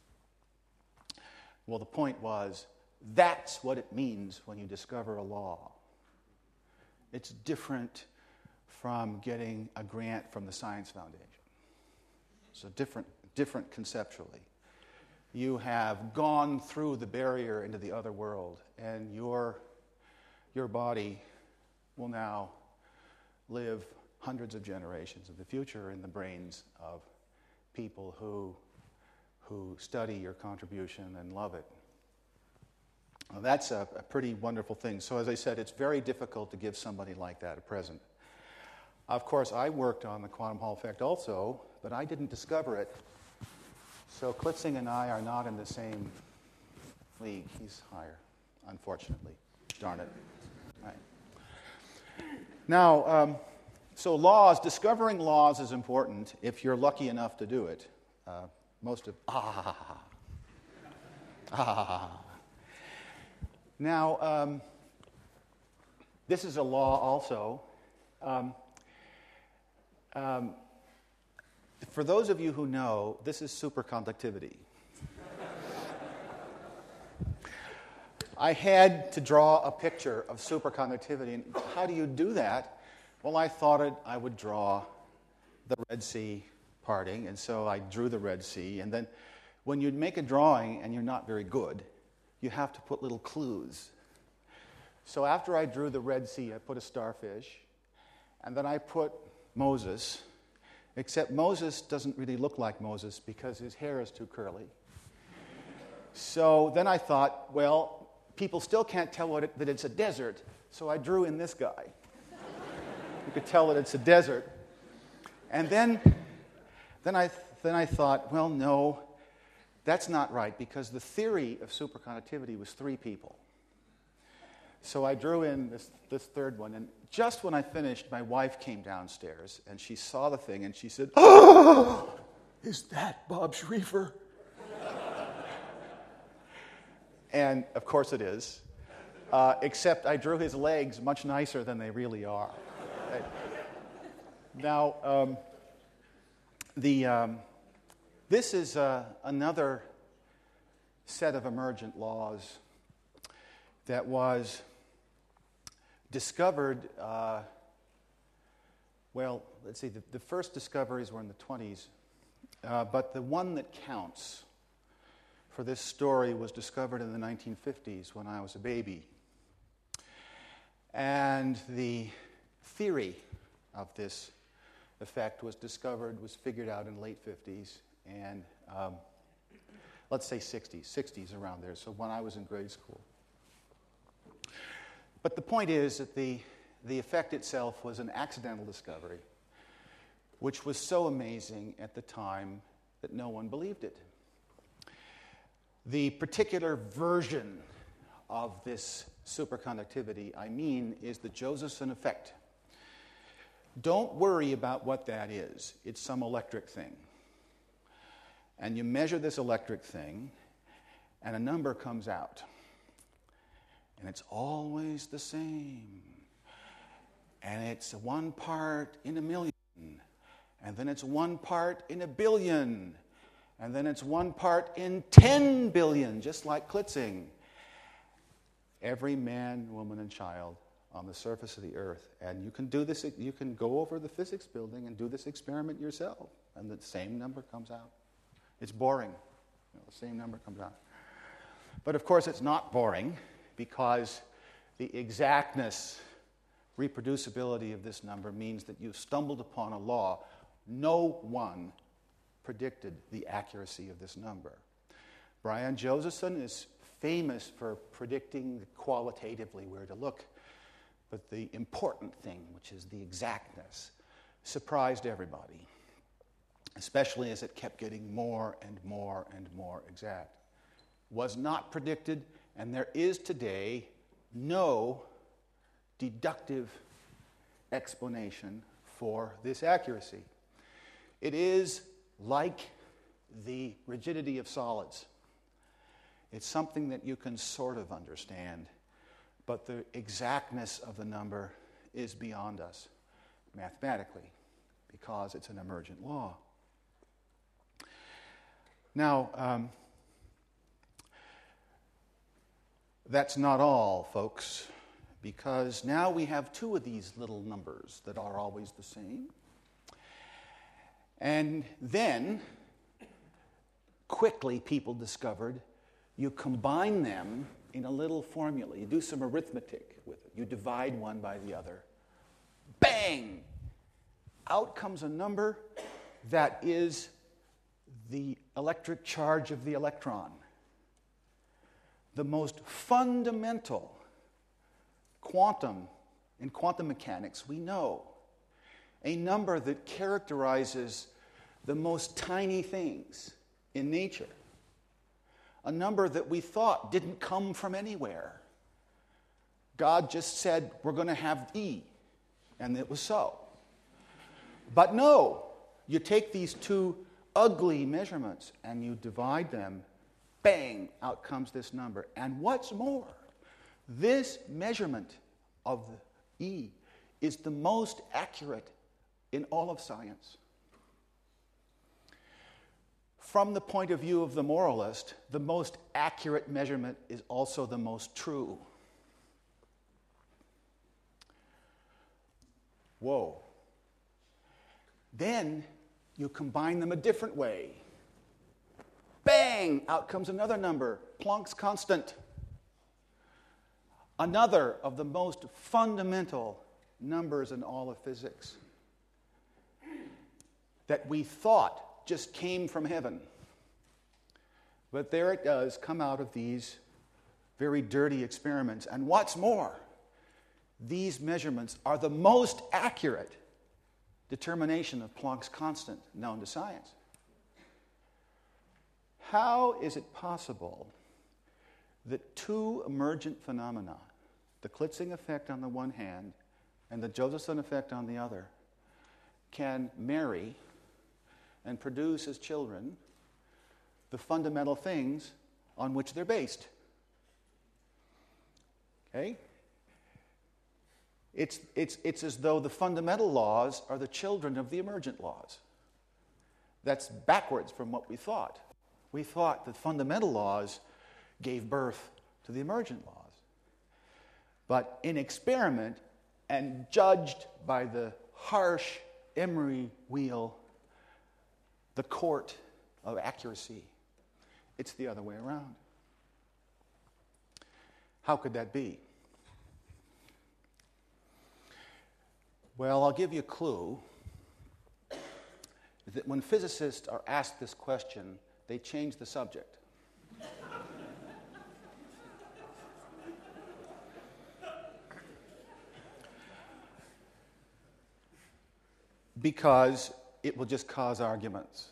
Well, the point was, that's what it means when you discover a law. It's different from getting a grant from the Science Foundation. So different conceptually. You have gone through the barrier into the other world, and your body will now live hundreds of generations in the future in the brains of people who study your contribution and love it. Well, that's a pretty wonderful thing. So as I said, it's very difficult to give somebody like that a present. Of course, I worked on the quantum Hall effect also, but I didn't discover it. So Klitzing and I are not in the same league. He's higher, unfortunately. Darn it. Right. Now, so discovering laws is important if you're lucky enough to do it. Now, this is a law also. For those of you who know, this is superconductivity. I had to draw a picture of superconductivity. And how do you do that? Well, I thought I would draw the Red Sea parting, and so I drew the Red Sea. And then when you make a drawing and you're not very good, you have to put little clues. So after I drew the Red Sea, I put a starfish, and then I put Moses, except Moses doesn't really look like Moses because his hair is too curly. So then I thought, well, people still can't tell that it's a desert, so I drew in this guy. You could tell that it's a desert. And then I thought, well, no, that's not right, because the theory of superconductivity was 3 people. So I drew in this third one, and just when I finished, my wife came downstairs, and she saw the thing, and she said, "Oh, is that Bob Schrieffer?" And of course it is, except I drew his legs much nicer than they really are. Right? Now, this is another set of emergent laws that was discovered, let's see, the first discoveries were in the 20s, but the one that counts for this story was discovered in the 1950s when I was a baby. And the theory of this effect was figured out in the late 50s and let's say 60s around there, so when I was in grade school. But the point is that the effect itself was an accidental discovery, which was so amazing at the time that no one believed it. The particular version of this superconductivity, is the Josephson effect. Don't worry about what that is. It's some electric thing. And you measure this electric thing, and a number comes out. And it's always the same. And it's 1 part in a million. And then it's 1 part in a billion. And then it's 1 part in 10 billion, just like Klitzing. Every man, woman, and child on the surface of the earth. And you can do this, you can go over the physics building and do this experiment yourself. And the same number comes out. It's boring. The same number comes out. But of course it's not boring, because the exactness, reproducibility of this number means that you've stumbled upon a law. No one predicted the accuracy of this number. Brian Josephson is famous for predicting qualitatively where to look, but the important thing, which is the exactness, surprised everybody, especially as it kept getting more and more and more exact. Was not predicted, and there is today no deductive explanation for this accuracy. It is like the rigidity of solids. It's something that you can sort of understand, but the exactness of the number is beyond us mathematically because it's an emergent law. Now, that's not all, folks, because now we have two of these little numbers that are always the same. And then, quickly, people discovered you combine them in a little formula. You do some arithmetic with it. You divide one by the other. Bang! Out comes a number that is the electric charge of the electron. The most fundamental quantum in quantum mechanics we know. A number that characterizes the most tiny things in nature. A number that we thought didn't come from anywhere. God just said, we're going to have E, and it was so. But no, you take these two ugly measurements and you divide them, bang, out comes this number. And what's more, this measurement of the E is the most accurate in all of science. From the point of view of the moralist, the most accurate measurement is also the most true. Whoa. Then you combine them a different way. Bang! Out comes another number, Planck's constant. Another of the most fundamental numbers in all of physics that we thought just came from heaven. But there it does come out of these very dirty experiments. And what's more, these measurements are the most accurate determination of Planck's constant known to science. How is it possible that two emergent phenomena, the Klitzing effect on the one hand and the Josephson effect on the other, can marry and produce as children the fundamental things on which they're based? Okay? It's as though the fundamental laws are the children of the emergent laws. That's backwards from what we thought. We thought the fundamental laws gave birth to the emergent laws. But in experiment and judged by the harsh Emery wheel, the court of accuracy, it's the other way around. How could that be? Well, I'll give you a clue that when physicists are asked this question, they change the subject. Because it will just cause arguments.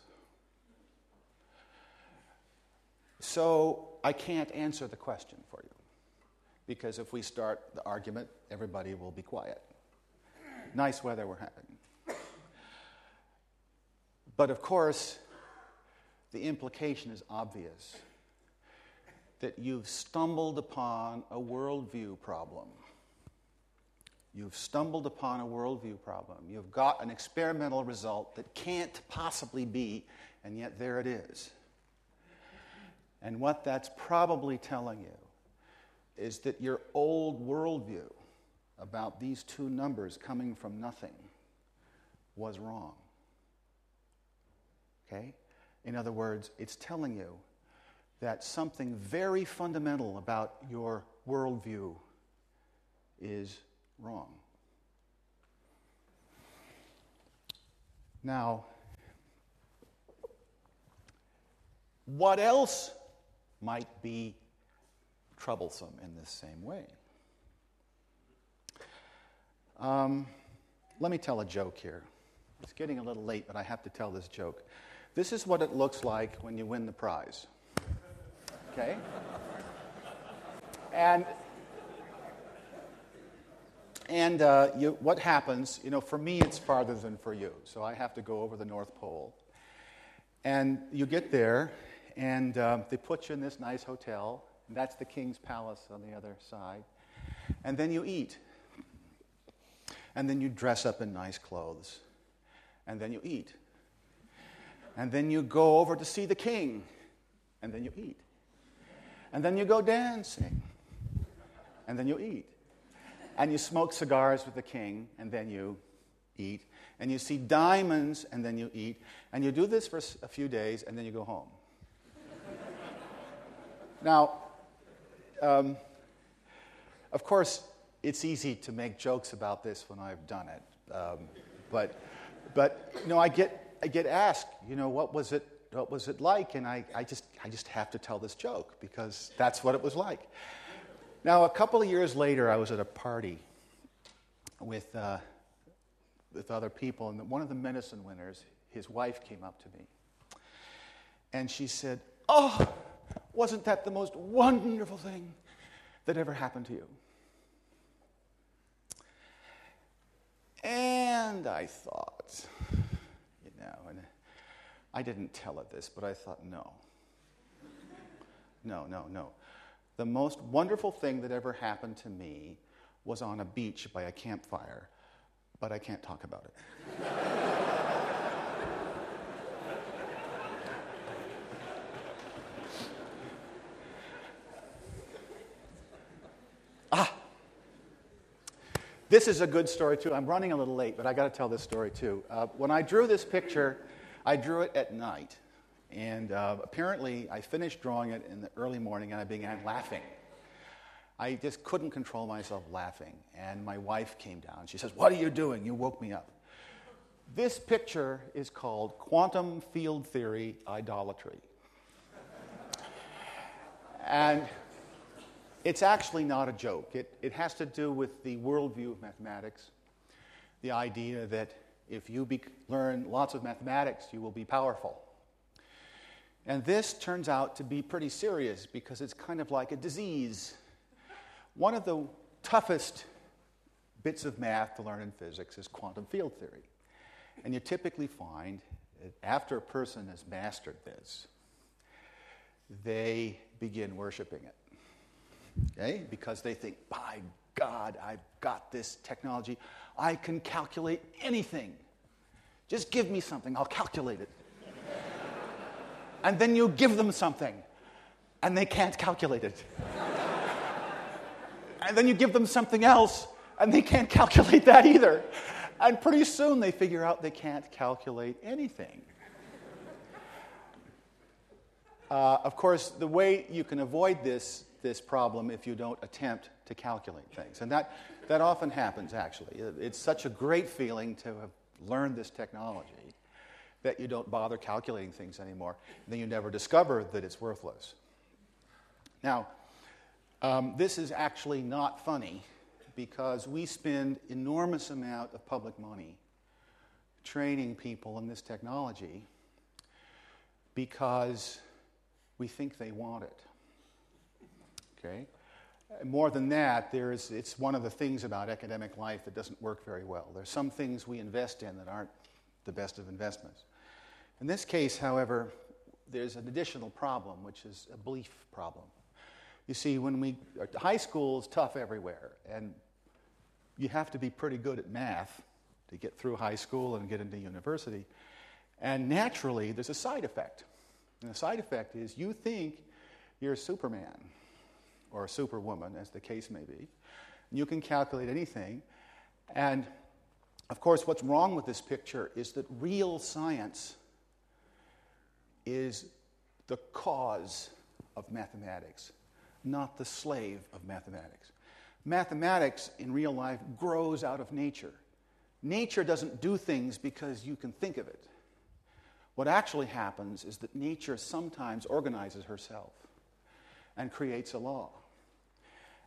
So I can't answer the question for you, because if we start the argument, everybody will be quiet. Nice weather we're having. But of course, the implication is obvious, that you've stumbled upon a worldview problem. You've stumbled upon a worldview problem. You've got an experimental result that can't possibly be, and yet there it is. And what that's probably telling you is that your old worldview about these two numbers coming from nothing was wrong. Okay? In other words, it's telling you that something very fundamental about your worldview is wrong. Now, what else might be troublesome in this same way. Let me tell a joke here. It's getting a little late, but I have to tell this joke. This is what it looks like when you win the prize. Okay? And what happens, for me it's farther than for you, so I have to go over the North Pole. And you get there, and they put you in this nice hotel, and that's the King's Palace on the other side. And then you eat. And then you dress up in nice clothes. And then you eat. And then you go over to see the king. And then you eat. And then you go dancing. And then you eat. And you smoke cigars with the king. And then you eat. And you see diamonds. And then you eat. And you do this for a few days. And then you go home. Now, of course, it's easy to make jokes about this when I've done it, but I get asked, what was it like, and I just have to tell this joke because that's what it was like. Now, a couple of years later, I was at a party with other people, and one of the medicine winners, his wife came up to me, and she said, "Oh, wasn't that the most wonderful thing that ever happened to you?" And I thought, and I didn't tell her this, but I thought, no. The most wonderful thing that ever happened to me was on a beach by a campfire, but I can't talk about it. This is a good story, too. I'm running a little late, but I got to tell this story, too. When I drew this picture, I drew it at night. And apparently, I finished drawing it in the early morning, and I began laughing. I just couldn't control myself laughing. And my wife came down. She says, "What are you doing? You woke me up." This picture is called Quantum Field Theory Idolatry. And it's actually not a joke. It has to do with the worldview of mathematics, the idea that if you learn lots of mathematics, you will be powerful. And this turns out to be pretty serious because it's kind of like a disease. One of the toughest bits of math to learn in physics is quantum field theory. And you typically find that after a person has mastered this, they begin worshiping it. Okay? Because they think, by God, I've got this technology. I can calculate anything. Just give me something, I'll calculate it. And then you give them something, and they can't calculate it. And then you give them something else, and they can't calculate that either. And pretty soon they figure out they can't calculate anything. Of course, the way you can avoid this problem if you don't attempt to calculate things. And that often happens, actually. It's such a great feeling to have learned this technology that you don't bother calculating things anymore. And then you never discover that it's worthless. Now, this is actually not funny because we spend enormous amount of public money training people in this technology because we think they want it. Okay? More than that, it's one of the things about academic life that doesn't work very well. There's some things we invest in that aren't the best of investments. In this case, however, there's an additional problem, which is a belief problem. You see, high school is tough everywhere, and you have to be pretty good at math to get through high school and get into university. And naturally, there's a side effect. And the side effect is you think you're Superman or Superwoman, as the case may be. You can calculate anything. And, of course, what's wrong with this picture is that real science is the cause of mathematics, not the slave of mathematics. Mathematics in real life grows out of nature. Nature doesn't do things because you can think of it. What actually happens is that nature sometimes organizes herself and creates a law.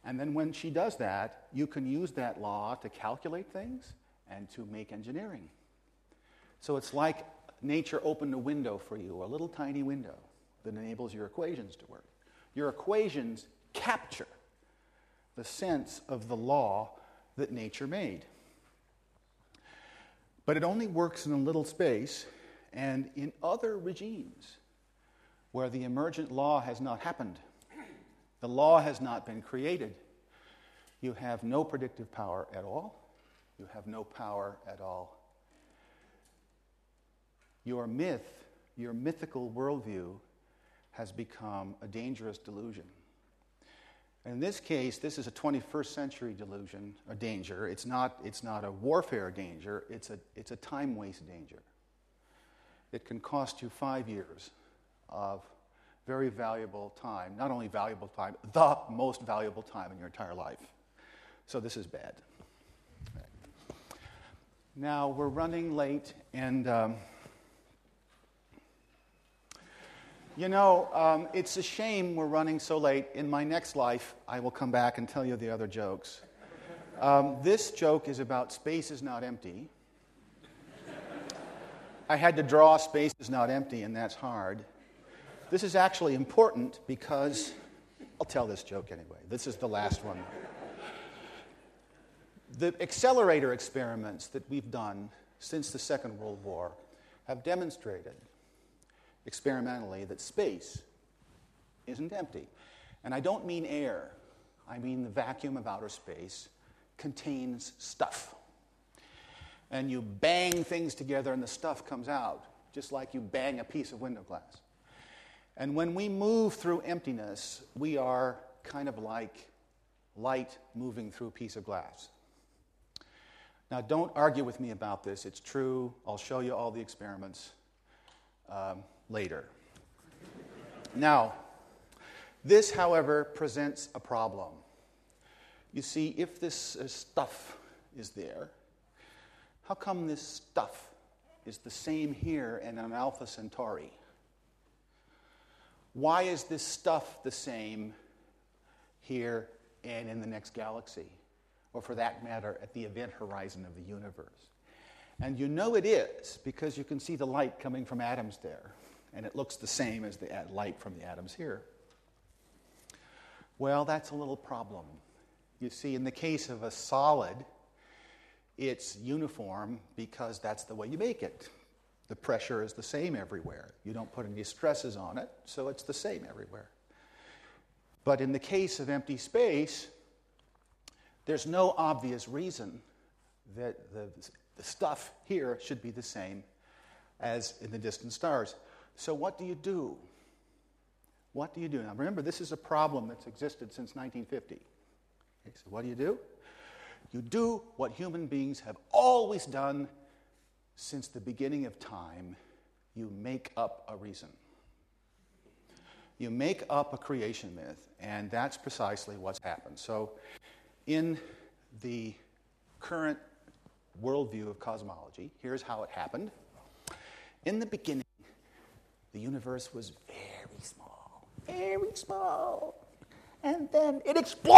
And then when she does that, you can use that law to calculate things and to make engineering. So it's like nature opened a window for you, a little tiny window that enables your equations to work. Your equations capture the sense of the law that nature made. But it only works in a little space, and in other regimes where the emergent law has not happened, the law has not been created, you have no predictive power at all. You have no power at all. Your myth, your mythical worldview, has become a dangerous delusion. In this case, this is a 21st century delusion, a danger. It's not a warfare danger, it's a time waste danger. It can cost you 5 years of very valuable time, not only valuable time, the most valuable time in your entire life. So this is bad. Now, we're running late, and it's a shame we're running so late. In my next life, I will come back and tell you the other jokes. This joke is about space is not empty. I had to draw space is not empty, and that's hard. This is actually important because I'll tell this joke anyway. This is the last one. The accelerator experiments that we've done since the Second World War have demonstrated experimentally that space isn't empty. And I don't mean air. I mean the vacuum of outer space contains stuff. And you bang things together and the stuff comes out, just like you bang a piece of window glass. And when we move through emptiness, we are kind of like light moving through a piece of glass. Now, don't argue with me about this. It's true. I'll show you all the experiments later. Now, this, however, presents a problem. You see, if this stuff is there, how come this stuff is the same here and on Alpha Centauri? Why is this stuff the same here and in the next galaxy? Or for that matter, at the event horizon of the universe? And you know it is because you can see the light coming from atoms there. And it looks the same as the light from the atoms here. Well, that's a little problem. You see, in the case of a solid, it's uniform because that's the way you make it. The pressure is the same everywhere. You don't put any stresses on it, so it's the same everywhere. But in the case of empty space, there's no obvious reason that the stuff here should be the same as in the distant stars. So what do you do? What do you do? Now remember, this is a problem that's existed since 1950. Okay, so what do? You do what human beings have always done since the beginning of time. You make up a reason. You make up a creation myth, and that's precisely what's happened. So in the current worldview of cosmology, here's how it happened. In the beginning, the universe was very small, and then it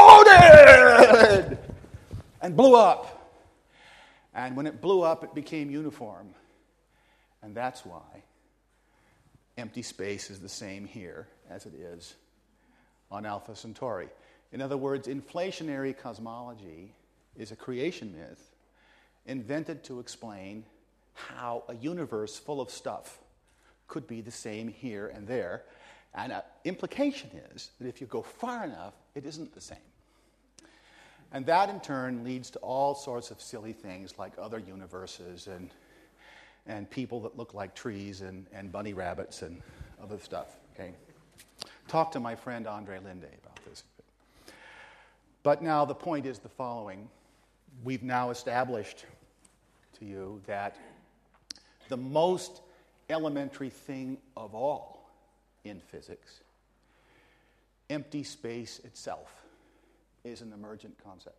exploded and blew up. And when it blew up, it became uniform. And that's why empty space is the same here as it is on Alpha Centauri. In other words, inflationary cosmology is a creation myth invented to explain how a universe full of stuff could be the same here and there. And an implication is that if you go far enough, it isn't the same. And that, in turn, leads to all sorts of silly things like other universes and people that look like trees and bunny rabbits and other stuff. Okay? Talk to my friend Andre Linde about this. But now the point is the following. We've now established to you that the most elementary thing of all in physics, empty space itself, is an emergent concept.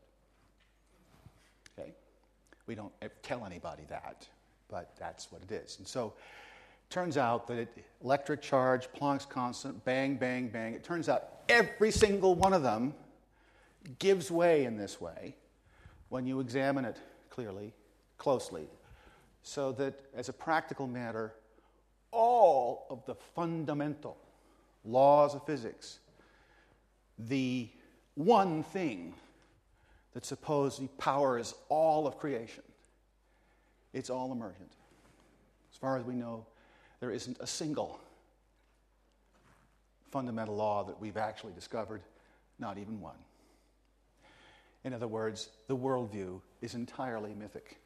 Okay? We don't tell anybody that, but that's what it is. And so it turns out that electric charge, Planck's constant, bang, bang, bang, it turns out every single one of them gives way in this way when you examine it closely, so that as a practical matter, all of the fundamental laws of physics, the one thing that supposedly powers all of creation, it's all emergent. As far as we know, there isn't a single fundamental law that we've actually discovered, not even one. In other words, the worldview is entirely mythic.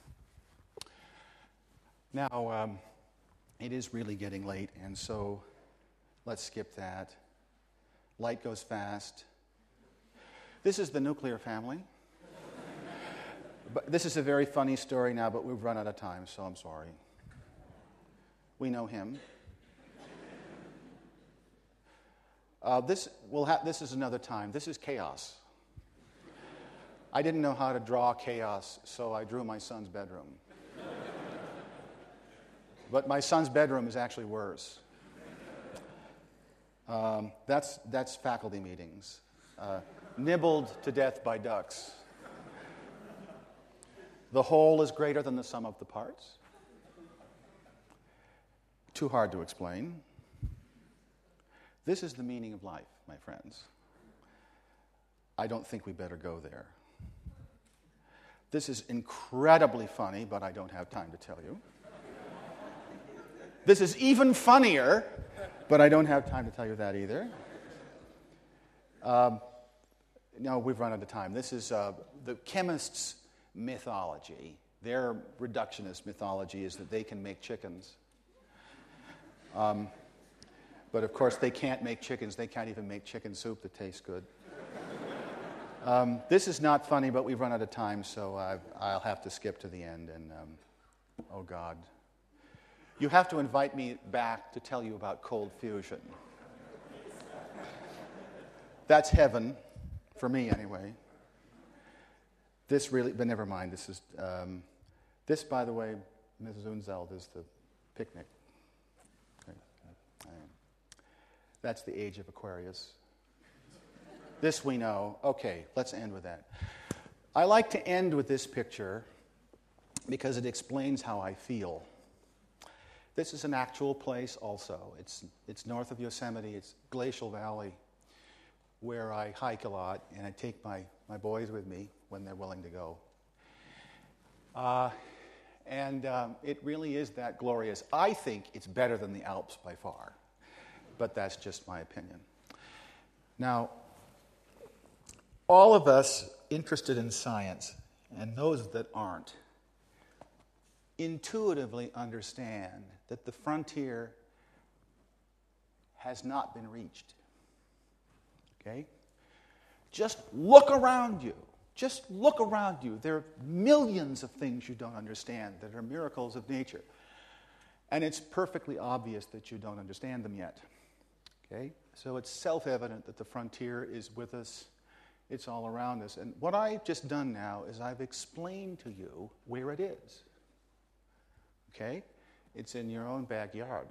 Now, it is really getting late, and so let's skip that. Light goes fast. This is the nuclear family. But this is a very funny story now, but we've run out of time, so I'm sorry. We know him. This is another time. This is chaos. I didn't know how to draw chaos, so I drew my son's bedroom. But my son's bedroom is actually worse. That's faculty meetings. Nibbled to death by ducks. The whole is greater than the sum of the parts. Too hard to explain. This is the meaning of life, my friends. I don't think we better go there. This is incredibly funny, but I don't have time to tell you. This is even funnier, but I don't have time to tell you that either. No, we've run out of time. This is the chemists' mythology. Their reductionist mythology is that they can make chickens. But of course, they can't make chickens. They can't even make chicken soup that tastes good. This is not funny, but we've run out of time, so I'll have to skip to the end. And oh, God. You have to invite me back to tell you about cold fusion. That's heaven, for me anyway. This really, but never mind. This, by the way, Mrs. Unzeld, is the picnic. That's the age of Aquarius. This we know. Okay, let's end with that. I like to end with this picture because it explains how I feel. This is an actual place also. It's north of Yosemite. It's Glacial Valley, where I hike a lot, and I take my boys with me when they're willing to go. It really is that glorious. I think it's better than the Alps by far, but that's just my opinion. Now, all of us interested in science, and those that aren't, intuitively understand that the frontier has not been reached. Okay? Just look around you. Just look around you. There are millions of things you don't understand that are miracles of nature. And it's perfectly obvious that you don't understand them yet. Okay? So it's self-evident that the frontier is with us. It's all around us. And what I've just done now is I've explained to you where it is. Okay? It's in your own backyard.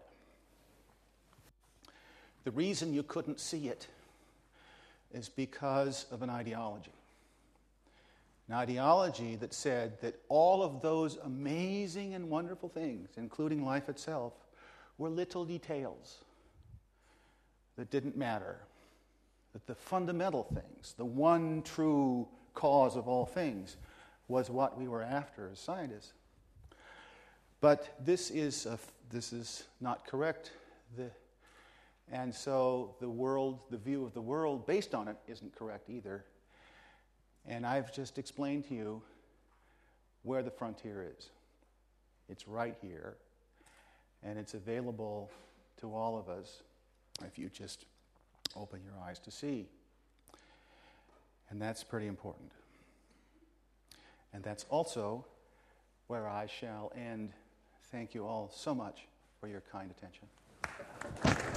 The reason you couldn't see it is because of an ideology. An ideology that said that all of those amazing and wonderful things, including life itself, were little details that didn't matter. That the fundamental things, the one true cause of all things, was what we were after as scientists. But this is not correct. And so the view of the world based on it isn't correct either. And I've just explained to you where the frontier is. It's right here. And it's available to all of us if you just open your eyes to see. And that's pretty important. And that's also where I shall end. Thank you all so much for your kind attention.